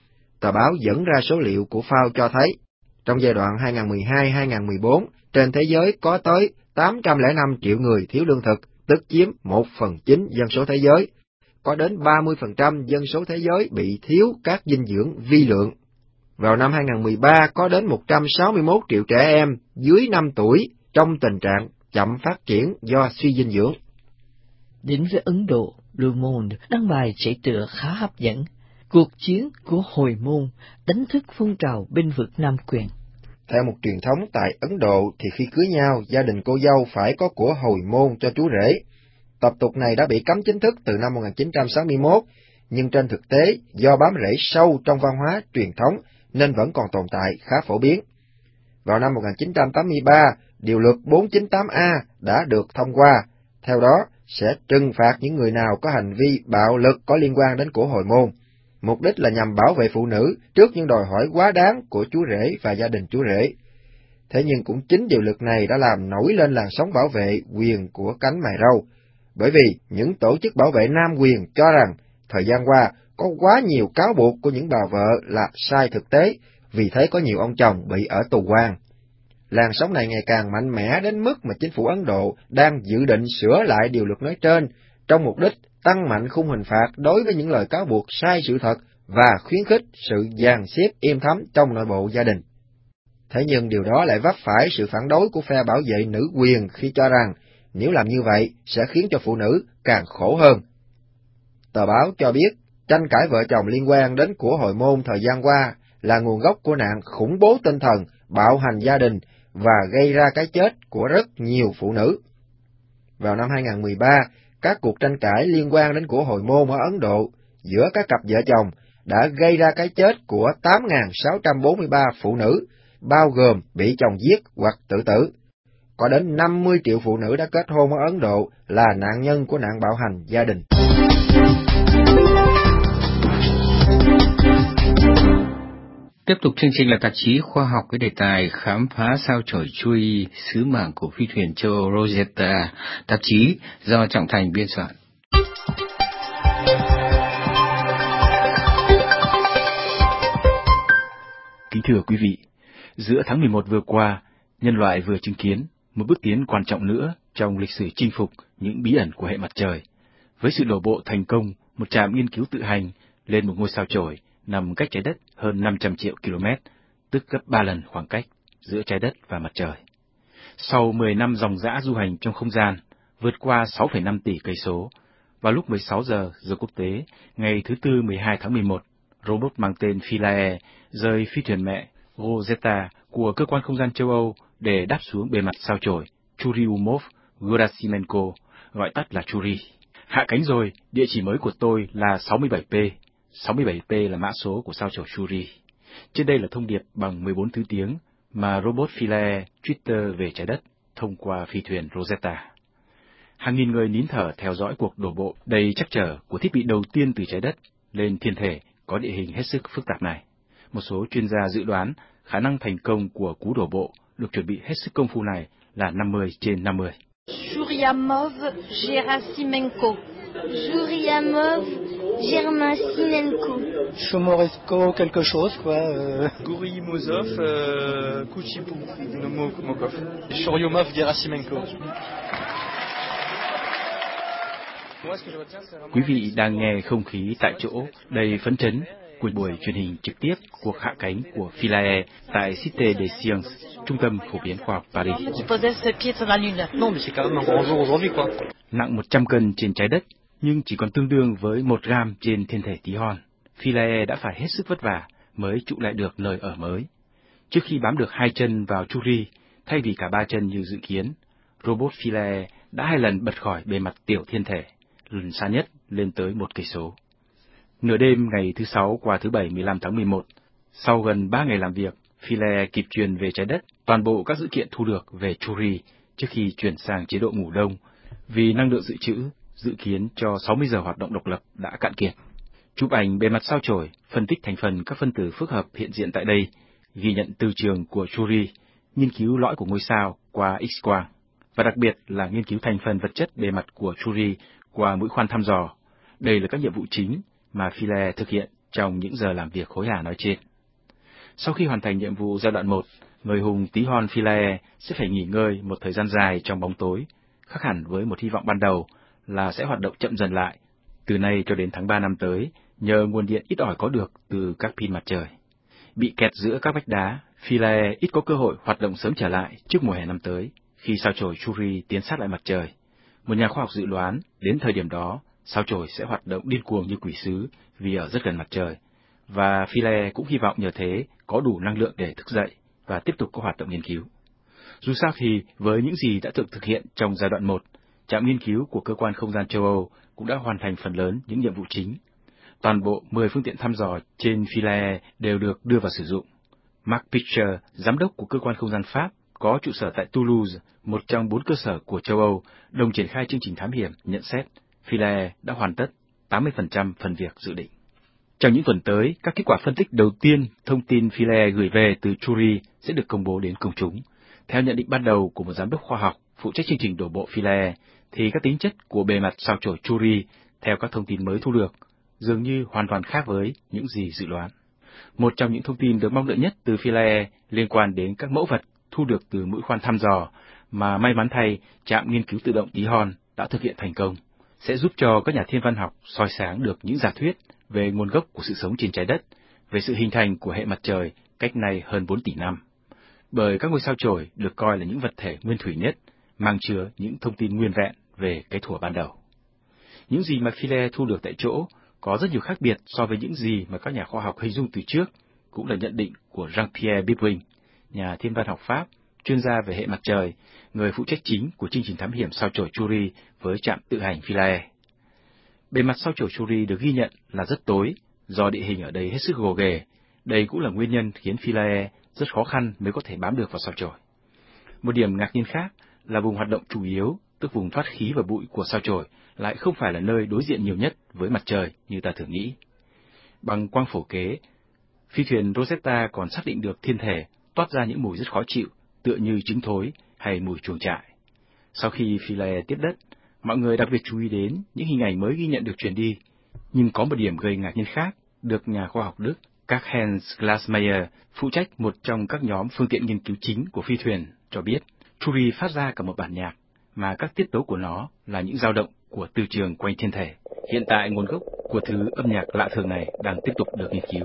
Tờ báo dẫn ra số liệu của FAO cho thấy, trong giai đoạn 2012-2014, trên thế giới có tới 805 triệu người thiếu lương thực, tức chiếm 1/9 dân số thế giới. Có đến 30% dân số thế giới bị thiếu các dinh dưỡng vi lượng. Vào năm 2013, có đến 161 triệu trẻ em dưới 5 tuổi trong tình trạng chậm phát triển do suy dinh dưỡng. Đến với Ấn Độ, Le Monde đăng bài chạy tựa khá hấp dẫn. Cuộc chiến của Hồi môn đánh thức phong trào bênh vực nam quyền. Theo một truyền thống tại Ấn Độ thì khi cưới nhau, gia đình cô dâu phải có của hồi môn cho chú rể. Tập tục này đã bị cấm chính thức từ năm 1961, nhưng trên thực tế, do bám rễ sâu trong văn hóa truyền thống nên vẫn còn tồn tại khá phổ biến. Vào năm 1983, Điều luật 498A đã được thông qua, theo đó sẽ trừng phạt những người nào có hành vi bạo lực có liên quan đến của hồi môn. Mục đích là nhằm bảo vệ phụ nữ trước những đòi hỏi quá đáng của chú rể và gia đình chú rể. Thế nhưng cũng chính điều luật này đã làm nổi lên làn sóng bảo vệ quyền của cánh mày râu, bởi vì những tổ chức bảo vệ nam quyền cho rằng thời gian qua có quá nhiều cáo buộc của những bà vợ là sai thực tế, vì thế có nhiều ông chồng bị ở tù quan. Làn sóng này ngày càng mạnh mẽ đến mức mà chính phủ Ấn Độ đang dự định sửa lại điều luật nói trên, trong mục đích tăng mạnh khung hình phạt đối với những lời cáo buộc sai sự thật và khuyến khích sự dàn xếp êm thấm trong nội bộ gia đình. Thế nhưng điều đó lại vấp phải sự phản đối của phe bảo vệ nữ quyền khi cho rằng nếu làm như vậy sẽ khiến cho phụ nữ càng khổ hơn. Tờ báo cho biết tranh cãi vợ chồng liên quan đến của hồi môn thời gian qua là nguồn gốc của nạn khủng bố tinh thần, bạo hành gia đình và gây ra cái chết của rất nhiều phụ nữ. Vào năm 2013, các cuộc tranh cãi liên quan đến của hồi môn ở Ấn Độ giữa các cặp vợ chồng đã gây ra cái chết của 8.643 phụ nữ, bao gồm bị chồng giết hoặc tự tử. Có đến 50 triệu phụ nữ đã kết hôn ở Ấn Độ là nạn nhân của nạn bạo hành gia đình. Tiếp tục chương trình là tạp chí khoa học với đề tài khám phá sao chổi Chury, sứ mạng của phi thuyền châu Âu Rosetta, tạp chí do Trọng Thành biên soạn. Kính thưa quý vị, giữa tháng 11 vừa qua, nhân loại vừa chứng kiến một bước tiến quan trọng nữa trong lịch sử chinh phục những bí ẩn của hệ mặt trời, với sự đổ bộ thành công một trạm nghiên cứu tự hành lên một ngôi sao chổi nằm cách trái đất hơn 500 triệu km, tức gấp 3 lần khoảng cách giữa trái đất và mặt trời. Sau 10 năm ròng rã du hành trong không gian, vượt qua 6,5 tỷ cây số, vào lúc 16 giờ giờ quốc tế, ngày thứ Tư 12 tháng 11, robot mang tên Philae rời phi thuyền mẹ Rosetta của cơ quan không gian châu Âu để đáp xuống bề mặt sao chổi Churyumov-Gerasimenko, gọi tắt là Chury. Hạ cánh rồi, địa chỉ mới của tôi là 67P. 67P là mã số của sao chổi Chury. Trên đây là thông điệp bằng 14 thứ tiếng mà robot Philae Twitter về trái đất thông qua phi thuyền Rosetta. Hàng nghìn người nín thở theo dõi cuộc đổ bộ đầy trắc trở của thiết bị đầu tiên từ trái đất lên thiên thể có địa hình hết sức phức tạp này. Một số chuyên gia dự đoán khả năng thành công của cú đổ bộ được chuẩn bị hết sức công phu này là 50/50. Churyumov-Gerasimenko. Churyumov-Gerasimenko. Shomoresko quelque chose, quoi. Gorimozov, Kuchipou-Mokov. Churyumov-Gerasimenko. Quý vị đang nghe không khí tại chỗ đầy phấn chấn của buổi truyền hình trực tiếp cuộc hạ cánh của Philae tại Cité des Sciences, trung tâm phổ biến khoa học Paris. Nặng 100 cân trên trái đất, nhưng chỉ còn tương đương với 1 gram trên thiên thể tí hon. Philae đã phải hết sức vất vả mới trụ lại được nơi ở mới. Trước khi bám được 2 chân vào Chury, thay vì cả 3 chân như dự kiến, robot Philae đã 2 lần bật khỏi bề mặt tiểu thiên thể, lần xa nhất lên tới 1 cây số. Nửa đêm ngày thứ Sáu qua thứ Bảy 15 tháng 11, sau gần 3 ngày làm việc, Philae kịp truyền về trái đất toàn bộ các dữ kiện thu được về Chury trước khi chuyển sang chế độ ngủ đông, vì năng lượng dự trữ dự kiến cho 60 giờ hoạt động độc lập đã cạn kiệt. Chụp ảnh bề mặt sao chổi, phân tích thành phần các phân tử phức hợp hiện diện tại đây, ghi nhận từ trường của Chury, nghiên cứu lõi của ngôi sao qua X-quang, và đặc biệt là nghiên cứu thành phần vật chất bề mặt của Chury qua mũi khoan thăm dò. Đây là các nhiệm vụ chính mà Philae thực hiện trong những giờ làm việc hối hả nói trên. Sau khi hoàn thành nhiệm vụ giai đoạn 1, người hùng tí hon Philae sẽ phải nghỉ ngơi một thời gian dài trong bóng tối, khác hẳn với một hy vọng ban đầu là sẽ hoạt động chậm dần lại, từ nay cho đến tháng 3 năm tới, nhờ nguồn điện ít ỏi có được từ các pin mặt trời. Bị kẹt giữa các vách đá, Philae ít có cơ hội hoạt động sớm trở lại trước mùa hè năm tới, khi sao chổi Chury tiến sát lại mặt trời. Một nhà khoa học dự đoán, đến thời điểm đó, sao chổi sẽ hoạt động điên cuồng như quỷ sứ vì ở rất gần mặt trời, và Philae cũng hy vọng nhờ thế có đủ năng lượng để thức dậy và tiếp tục có hoạt động nghiên cứu. Dù sao thì, với những gì đã thực hiện trong giai đoạn 1, trạm nghiên cứu của cơ quan không gian châu Âu cũng đã hoàn thành phần lớn những nhiệm vụ chính. Toàn bộ 10 phương tiện thăm dò trên Philae đều được đưa vào sử dụng. Mark Pitcher, giám đốc của cơ quan không gian Pháp, có trụ sở tại Toulouse, một trong 4 cơ sở của châu Âu, đồng triển khai chương trình thám hiểm, nhận xét Philae đã hoàn tất 80% phần việc dự định. Trong những tuần tới, các kết quả phân tích đầu tiên thông tin Philae gửi về từ Chury sẽ được công bố đến công chúng. Theo nhận định ban đầu của một giám đốc khoa học phụ trách chương trình đổ bộ Philae, thì các tính chất của bề mặt sao chổi Chury, theo các thông tin mới thu được, dường như hoàn toàn khác với những gì dự đoán. Một trong những thông tin được mong đợi nhất từ Philae liên quan đến các mẫu vật thu được từ mũi khoan thăm dò mà may mắn thay trạm nghiên cứu tự động tí hon đã thực hiện thành công, sẽ giúp cho các nhà thiên văn học soi sáng được những giả thuyết về nguồn gốc của sự sống trên trái đất, về sự hình thành của hệ mặt trời cách nay hơn 4 tỷ năm. Bởi các ngôi sao chổi được coi là những vật thể nguyên thủy nhất, mang chứa những thông tin nguyên vẹn về cái thuở ban đầu. Những gì mà Philae thu được tại chỗ có rất nhiều khác biệt so với những gì mà các nhà khoa học hình dung từ trước, cũng là nhận định của Jean-Pierre Bibring, nhà thiên văn học Pháp, chuyên gia về hệ mặt trời, người phụ trách chính của chương trình thám hiểm sao chổi Chury với trạm tự hành Philae. Bề mặt sao chổi Chury được ghi nhận là rất tối, do địa hình ở đây hết sức gồ ghề. Đây cũng là nguyên nhân khiến Philae rất khó khăn mới có thể bám được vào sao chổi. Một điểm ngạc nhiên khác là vùng hoạt động chủ yếu, tức vùng thoát khí và bụi của sao chổi, lại không phải là nơi đối diện nhiều nhất với mặt trời như ta thường nghĩ. Bằng quang phổ kế, Phi thuyền Rosetta còn xác định được thiên thể toát ra những mùi rất khó chịu, tựa như trứng thối hay mùi chuồng trại. Sau khi Philae tiếp đất, mọi người đặc biệt chú ý đến những hình ảnh mới ghi nhận được truyền đi. Nhưng có một điểm gây ngạc nhiên khác, được nhà khoa học Đức Karl-Heinz Glasmayer, phụ trách một trong các nhóm phương tiện nghiên cứu chính của phi thuyền, cho biết Curie phát ra cả một bản nhạc, mà các tiết tấu của nó là những dao động của từ trường quanh thiên thể. Hiện tại, nguồn gốc của thứ âm nhạc lạ thường này đang tiếp tục được nghiên cứu.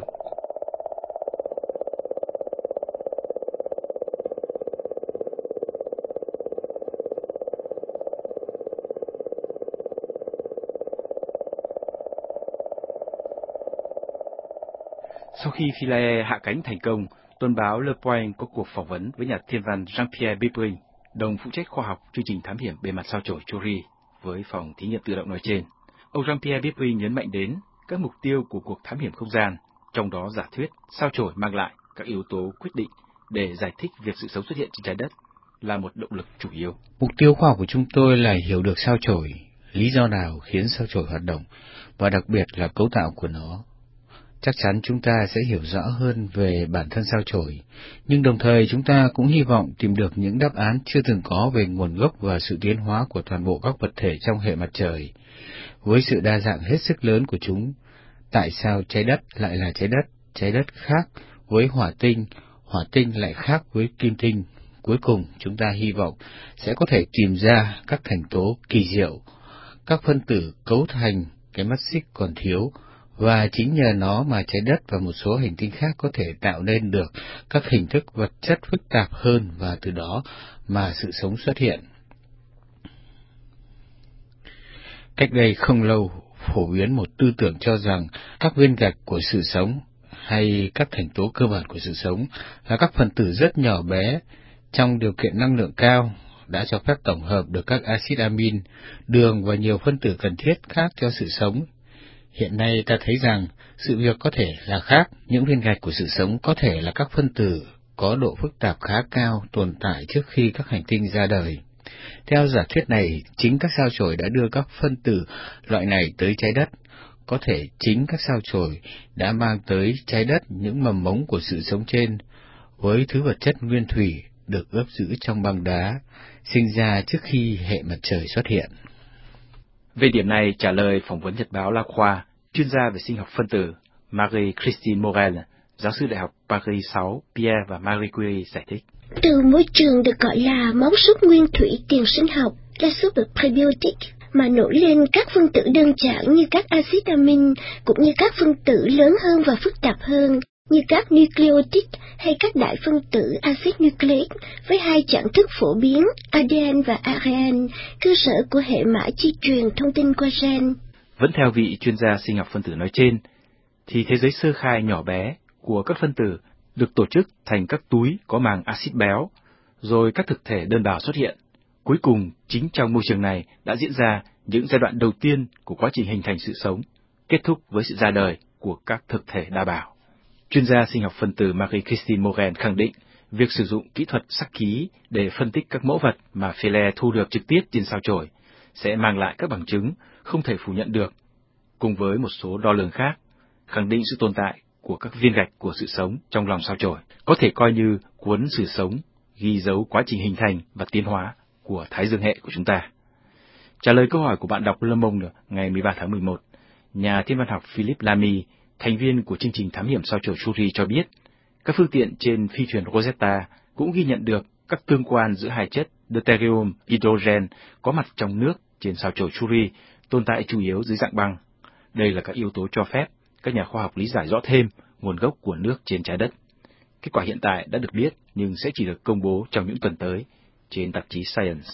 Sau khi Philae hạ cánh thành công, tuần báo Le Point có cuộc phỏng vấn với nhà thiên văn Jean-Pierre Bipring, đồng phụ trách khoa học chương trình thám hiểm bề mặt sao chổi Curie với phòng thí nghiệm tự động nói trên. Ông Jean-Pierre Bipring nhấn mạnh đến các mục tiêu của cuộc thám hiểm không gian, trong đó giả thuyết sao chổi mang lại các yếu tố quyết định để giải thích việc sự sống xuất hiện trên trái đất là một động lực chủ yếu. Mục tiêu khoa học của chúng tôi là hiểu được sao chổi, lý do nào khiến sao chổi hoạt động và đặc biệt là cấu tạo của nó. Chắc chắn chúng ta sẽ hiểu rõ hơn về bản thân sao chổi, nhưng đồng thời chúng ta cũng hy vọng tìm được những đáp án chưa từng có về nguồn gốc và sự tiến hóa của toàn bộ các vật thể trong hệ mặt trời. Với sự đa dạng hết sức lớn của chúng, tại sao trái đất lại là trái đất khác với hỏa tinh lại khác với kim tinh? Cuối cùng, chúng ta hy vọng sẽ có thể tìm ra các thành tố kỳ diệu, các phân tử cấu thành cái mắt xích còn thiếu, và chính nhờ nó mà trái đất và một số hành tinh khác có thể tạo nên được các hình thức vật chất phức tạp hơn, và từ đó mà sự sống xuất hiện. Cách đây không lâu, phổ biến một tư tưởng cho rằng các viên gạch của sự sống hay các thành tố cơ bản của sự sống là các phần tử rất nhỏ bé trong điều kiện năng lượng cao, đã cho phép tổng hợp được các axit amin, đường và nhiều phân tử cần thiết khác cho sự sống. Hiện nay ta thấy rằng sự việc có thể là khác, những viên gạch của sự sống có thể là các phân tử có độ phức tạp khá cao tồn tại trước khi các hành tinh ra đời. Theo giả thuyết này, chính các sao chổi đã đưa các phân tử loại này tới trái đất. Có thể chính các sao chổi đã mang tới trái đất những mầm mống của sự sống trên, với thứ vật chất nguyên thủy được ướp giữ trong băng đá, sinh ra trước khi hệ mặt trời xuất hiện. Về điểm này, trả lời phỏng vấn nhật báo La Croix, chuyên gia về sinh học phân tử Marie-Christine Morel, giáo sư đại học Paris 6, Pierre và Marie Curie giải thích. Từ môi trường được gọi là món súp nguyên thủy tiền sinh học, la soupe prébiotique, mà nổi lên các phân tử đơn giản như các axit amin, cũng như các phân tử lớn hơn và phức tạp hơn, như các nucleotide hay các đại phân tử axit nucleic với hai dạng thức phổ biến ADN và ARN, cơ sở của hệ mã chi truyền thông tin qua gen. Vẫn theo vị chuyên gia sinh học phân tử nói trên, thì thế giới sơ khai nhỏ bé của các phân tử được tổ chức thành các túi có màng axit béo, rồi các thực thể đơn bào xuất hiện. Cuối cùng, chính trong môi trường này đã diễn ra những giai đoạn đầu tiên của quá trình hình thành sự sống, kết thúc với sự ra đời của các thực thể đa bào. Chuyên gia sinh học phân tử Marie-Christine Morel khẳng định việc sử dụng kỹ thuật sắc ký để phân tích các mẫu vật mà Philae thu được trực tiếp trên sao chổi sẽ mang lại các bằng chứng không thể phủ nhận được, cùng với một số đo lường khác, khẳng định sự tồn tại của các viên gạch của sự sống trong lòng sao chổi, có thể coi như cuốn sự sống ghi dấu quá trình hình thành và tiến hóa của Thái Dương hệ của chúng ta. Trả lời câu hỏi của bạn đọc Le Monde ngày 13 tháng 11, nhà thiên văn học Philippe Lamy, thành viên của chương trình thám hiểm sao chổi Curie cho biết, các phương tiện trên phi thuyền Rosetta cũng ghi nhận được các tương quan giữa hai chất deuterium hydrogen có mặt trong nước trên sao chổi Curie tồn tại chủ yếu dưới dạng băng. Đây là các yếu tố cho phép các nhà khoa học lý giải rõ thêm nguồn gốc của nước trên trái đất. Kết quả hiện tại đã được biết nhưng sẽ chỉ được công bố trong những tuần tới trên tạp chí Science.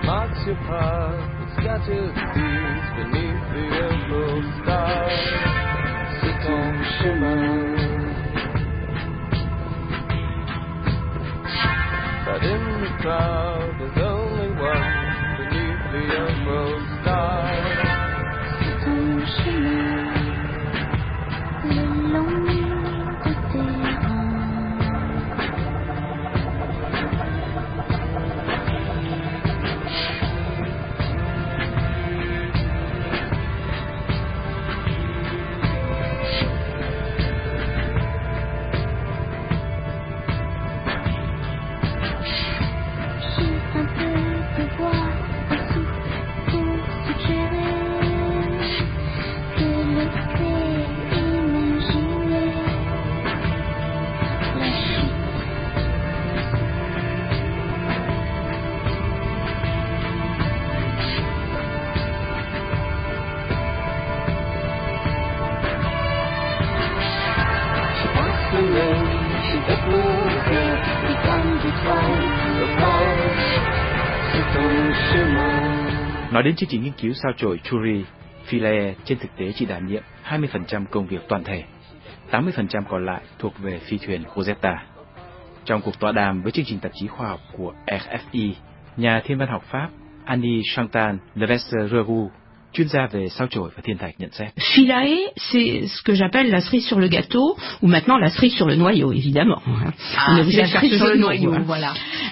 marks your path with scattered seeds beneath the emerald sky. Sit on shimmer, but in the crowd there's only one beneath the emerald sky. Sit on shimmer, le long de tes Nói đến chương trình nghiên cứu sao chổi Chury, Philae trên thực tế chỉ đảm nhiệm 20% công việc toàn thể, 80% còn lại thuộc về phi thuyền Rosetta. Trong cuộc tọa đàm với chương trình tạp chí khoa học của RFI, nhà thiên văn học Pháp Annie Chantal Levesque-Roux, chuyên gia về sao chổi và thiên thạch nhận xét. Philae, c'est ce que j'appelle la cerise sur le gâteau, ou maintenant la cerise sur le noyau, évidemment. Mais vous êtes cherché sur le noyau, voilà.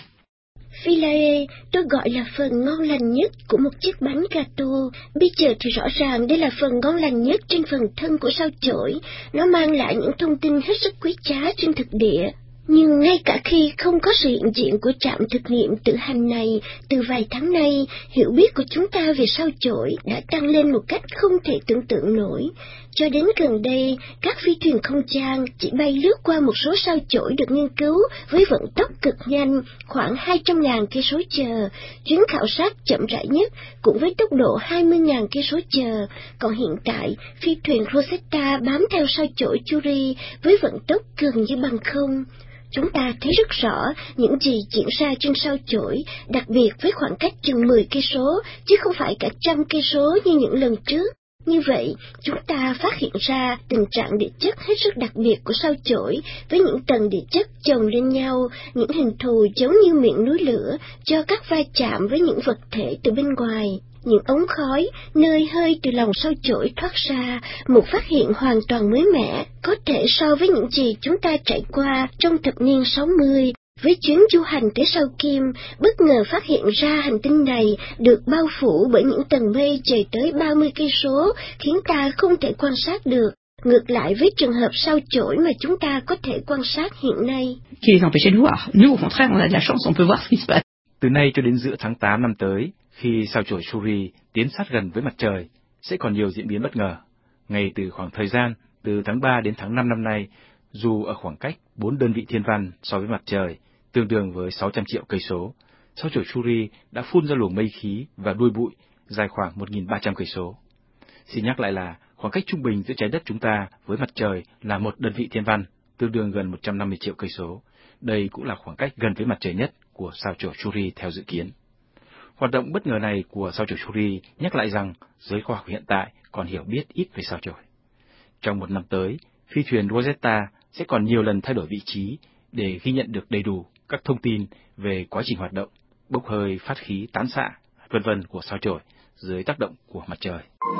Philae tôi gọi là phần ngon lành nhất của một chiếc bánh gato. Bây giờ thì rõ ràng đây là phần ngon lành nhất trên phần thân của sao chổi. Nó mang lại những thông tin hết sức quý giá trên thực địa. Nhưng ngay cả khi không có sự hiện diện của trạm thực nghiệm tự hành này, từ vài tháng nay, hiểu biết của chúng ta về sao chổi đã tăng lên một cách không thể tưởng tượng nổi. Cho đến gần đây, các phi thuyền không gian chỉ bay lướt qua một số sao chổi được nghiên cứu với vận tốc cực nhanh, khoảng 200.000 cây số giờ, chuyến khảo sát chậm rãi nhất cũng với tốc độ 20.000 cây số giờ. Còn hiện tại, phi thuyền Rosetta bám theo sao chổi Chury với vận tốc gần như bằng không. Chúng ta thấy rất rõ những gì diễn ra trên sao chổi, đặc biệt với khoảng cách chừng 10 cây số, chứ không phải cả 100 cây số như những lần trước. Như vậy, chúng ta phát hiện ra tình trạng địa chất hết sức đặc biệt của sao chổi, với những tầng địa chất chồng lên nhau, những hình thù giống như miệng núi lửa do các va chạm với những vật thể từ bên ngoài. Những ống khói, nơi hơi từ lòng sao chổi thoát ra, một phát hiện hoàn toàn mới mẻ, có thể so với những gì chúng ta trải qua trong thập niên 60. Với chuyến du hành tới sao Kim, bất ngờ phát hiện ra hành tinh này được bao phủ bởi những tầng mây dày tới 30 cây số, khiến ta không thể quan sát được. Ngược lại với trường hợp sao chổi mà chúng ta có thể quan sát hiện nay. Qui les empêchait de voir. Nous, au contraire, on a de la chance, on peut voir ce qui se passe. Từ nay cho đến giữa tháng 8 năm tới, khi sao chổi Chury tiến sát gần với mặt trời, sẽ còn nhiều diễn biến bất ngờ. Ngay từ khoảng thời gian từ tháng 3 đến tháng 5 năm nay, dù ở khoảng cách 4 đơn vị thiên văn so với mặt trời, tương đương với 600 triệu cây số, sao chổi Chury đã phun ra luồng mây khí và đuôi bụi dài khoảng 1.300 cây số. Xin nhắc lại là khoảng cách trung bình giữa trái đất chúng ta với mặt trời là 1 đơn vị thiên văn, tương đương gần 150 triệu cây số. Đây cũng là khoảng cách gần với mặt trời nhất của sao chổi Chury theo dự kiến. Hoạt động bất ngờ này của sao chổi Chury nhắc lại rằng giới khoa học hiện tại còn hiểu biết ít về sao chổi. Trong một năm tới, phi thuyền Rosetta sẽ còn nhiều lần thay đổi vị trí để ghi nhận được đầy đủ các thông tin về quá trình hoạt động, bốc hơi, phát khí, tán xạ, v.v. của sao chổi dưới tác động của mặt trời.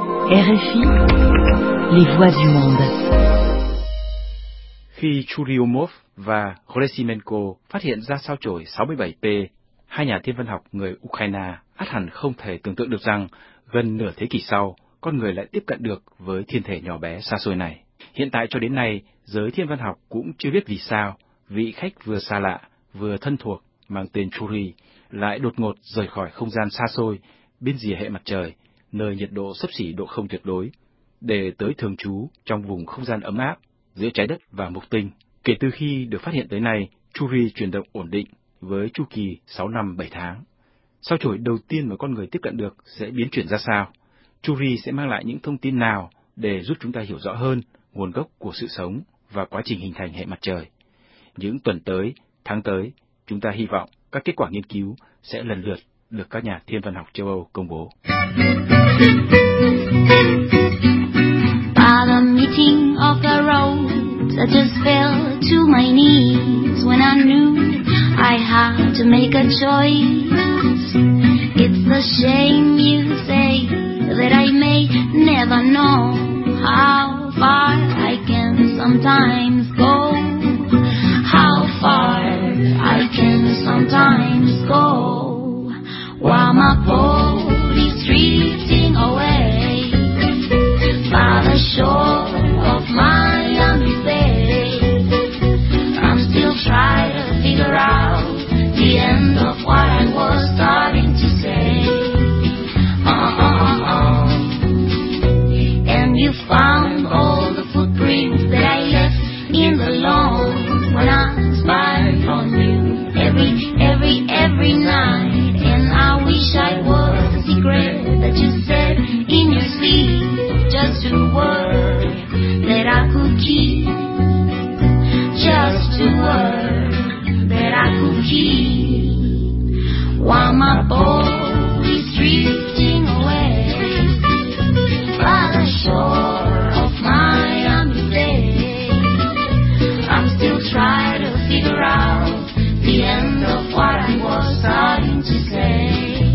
RFI, les voix du monde. Khi Churyumov và Gerasimenko phát hiện ra sao chổi 67P, hai nhà thiên văn học người Ukraine ắt hẳn không thể tưởng tượng được rằng gần nửa thế kỷ sau, con người lại tiếp cận được với thiên thể nhỏ bé xa xôi này. Hiện tại cho đến nay, giới thiên văn học cũng chưa biết vì sao vị khách vừa xa lạ, vừa thân thuộc mang tên Chury lại đột ngột rời khỏi không gian xa xôi bên rìa hệ mặt trời, nơi nhiệt độ xấp xỉ độ không tuyệt đối, để tới thường trú trong vùng không gian ấm áp giữa trái đất và mục tinh. Kể từ khi được phát hiện tới nay, Chury chuyển động ổn định với chu kỳ 6 năm 7 tháng. Sao chổi đầu tiên mà con người tiếp cận được sẽ biến chuyển ra sao? Chury sẽ mang lại những thông tin nào để giúp chúng ta hiểu rõ hơn nguồn gốc của sự sống và quá trình hình thành hệ mặt trời? Những tuần tới, tháng tới, chúng ta hy vọng các kết quả nghiên cứu sẽ lần lượt được các nhà thiên văn học châu Âu công bố. By the meeting of the roads, I just fell to my knees when I knew I had to make a choice. It's a shame you say that I may never know how far I can sometimes go. How far I can sometimes go while my boat is drifting away by the shore of Miami Bay. I'm still trying to figure out the end of what I was starting to say. And you found all the footprints that I left in the lawn when I spied on you every night. And I wish I was the secret that you said in your sleep, just a word that I could keep, just a word that I could keep while my boat is drifting away by the shore of Miami Bay. I'm still trying to figure out the end of what I was starting to say.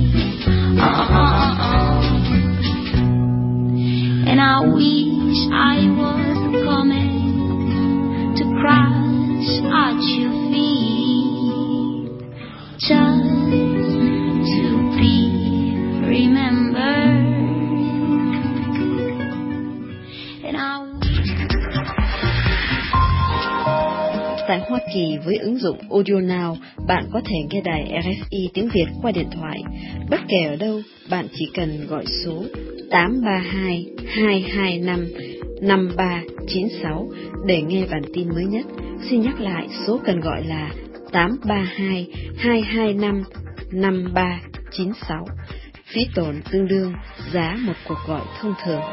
And I wish I was coming to crash at your feet, just to be remembered. And I Tại Hoa Kỳ với ứng dụng Audio Now, bạn có thể nghe đài RFI tiếng Việt qua điện thoại. Bất kể ở đâu, bạn chỉ cần gọi số 832 225 5396 để nghe bản tin mới nhất. Xin nhắc lại, số cần gọi là 832 225 5396. Phí tổn tương đương giá một cuộc gọi thông thường.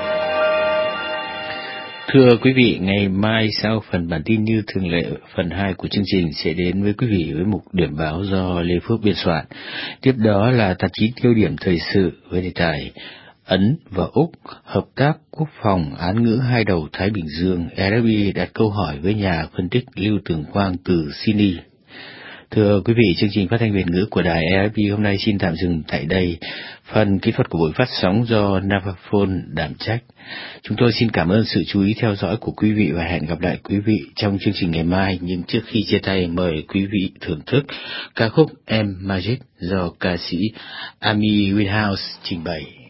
Thưa quý vị, ngày mai sau phần bản tin như thường lệ, phần 2 của chương trình sẽ đến với quý vị với mục điểm báo do Lê Phước biên soạn. Tiếp đó là tạp chí tiêu điểm thời sự với đề tài Ấn và Úc hợp tác quốc phòng án ngữ hai đầu Thái Bình Dương. RFI đặt câu hỏi với nhà phân tích Lưu Tường Quang từ Sydney. Thưa quý vị, chương trình phát thanh Việt ngữ của đài RFI hôm nay xin tạm dừng tại đây. Phần kỹ thuật của buổi phát sóng do Navaphone đảm trách. Chúng tôi xin cảm ơn sự chú ý theo dõi của quý vị và hẹn gặp lại quý vị trong chương trình ngày mai. Nhưng trước khi chia tay, mời quý vị thưởng thức ca khúc Em Magic do ca sĩ Amy Winehouse trình bày.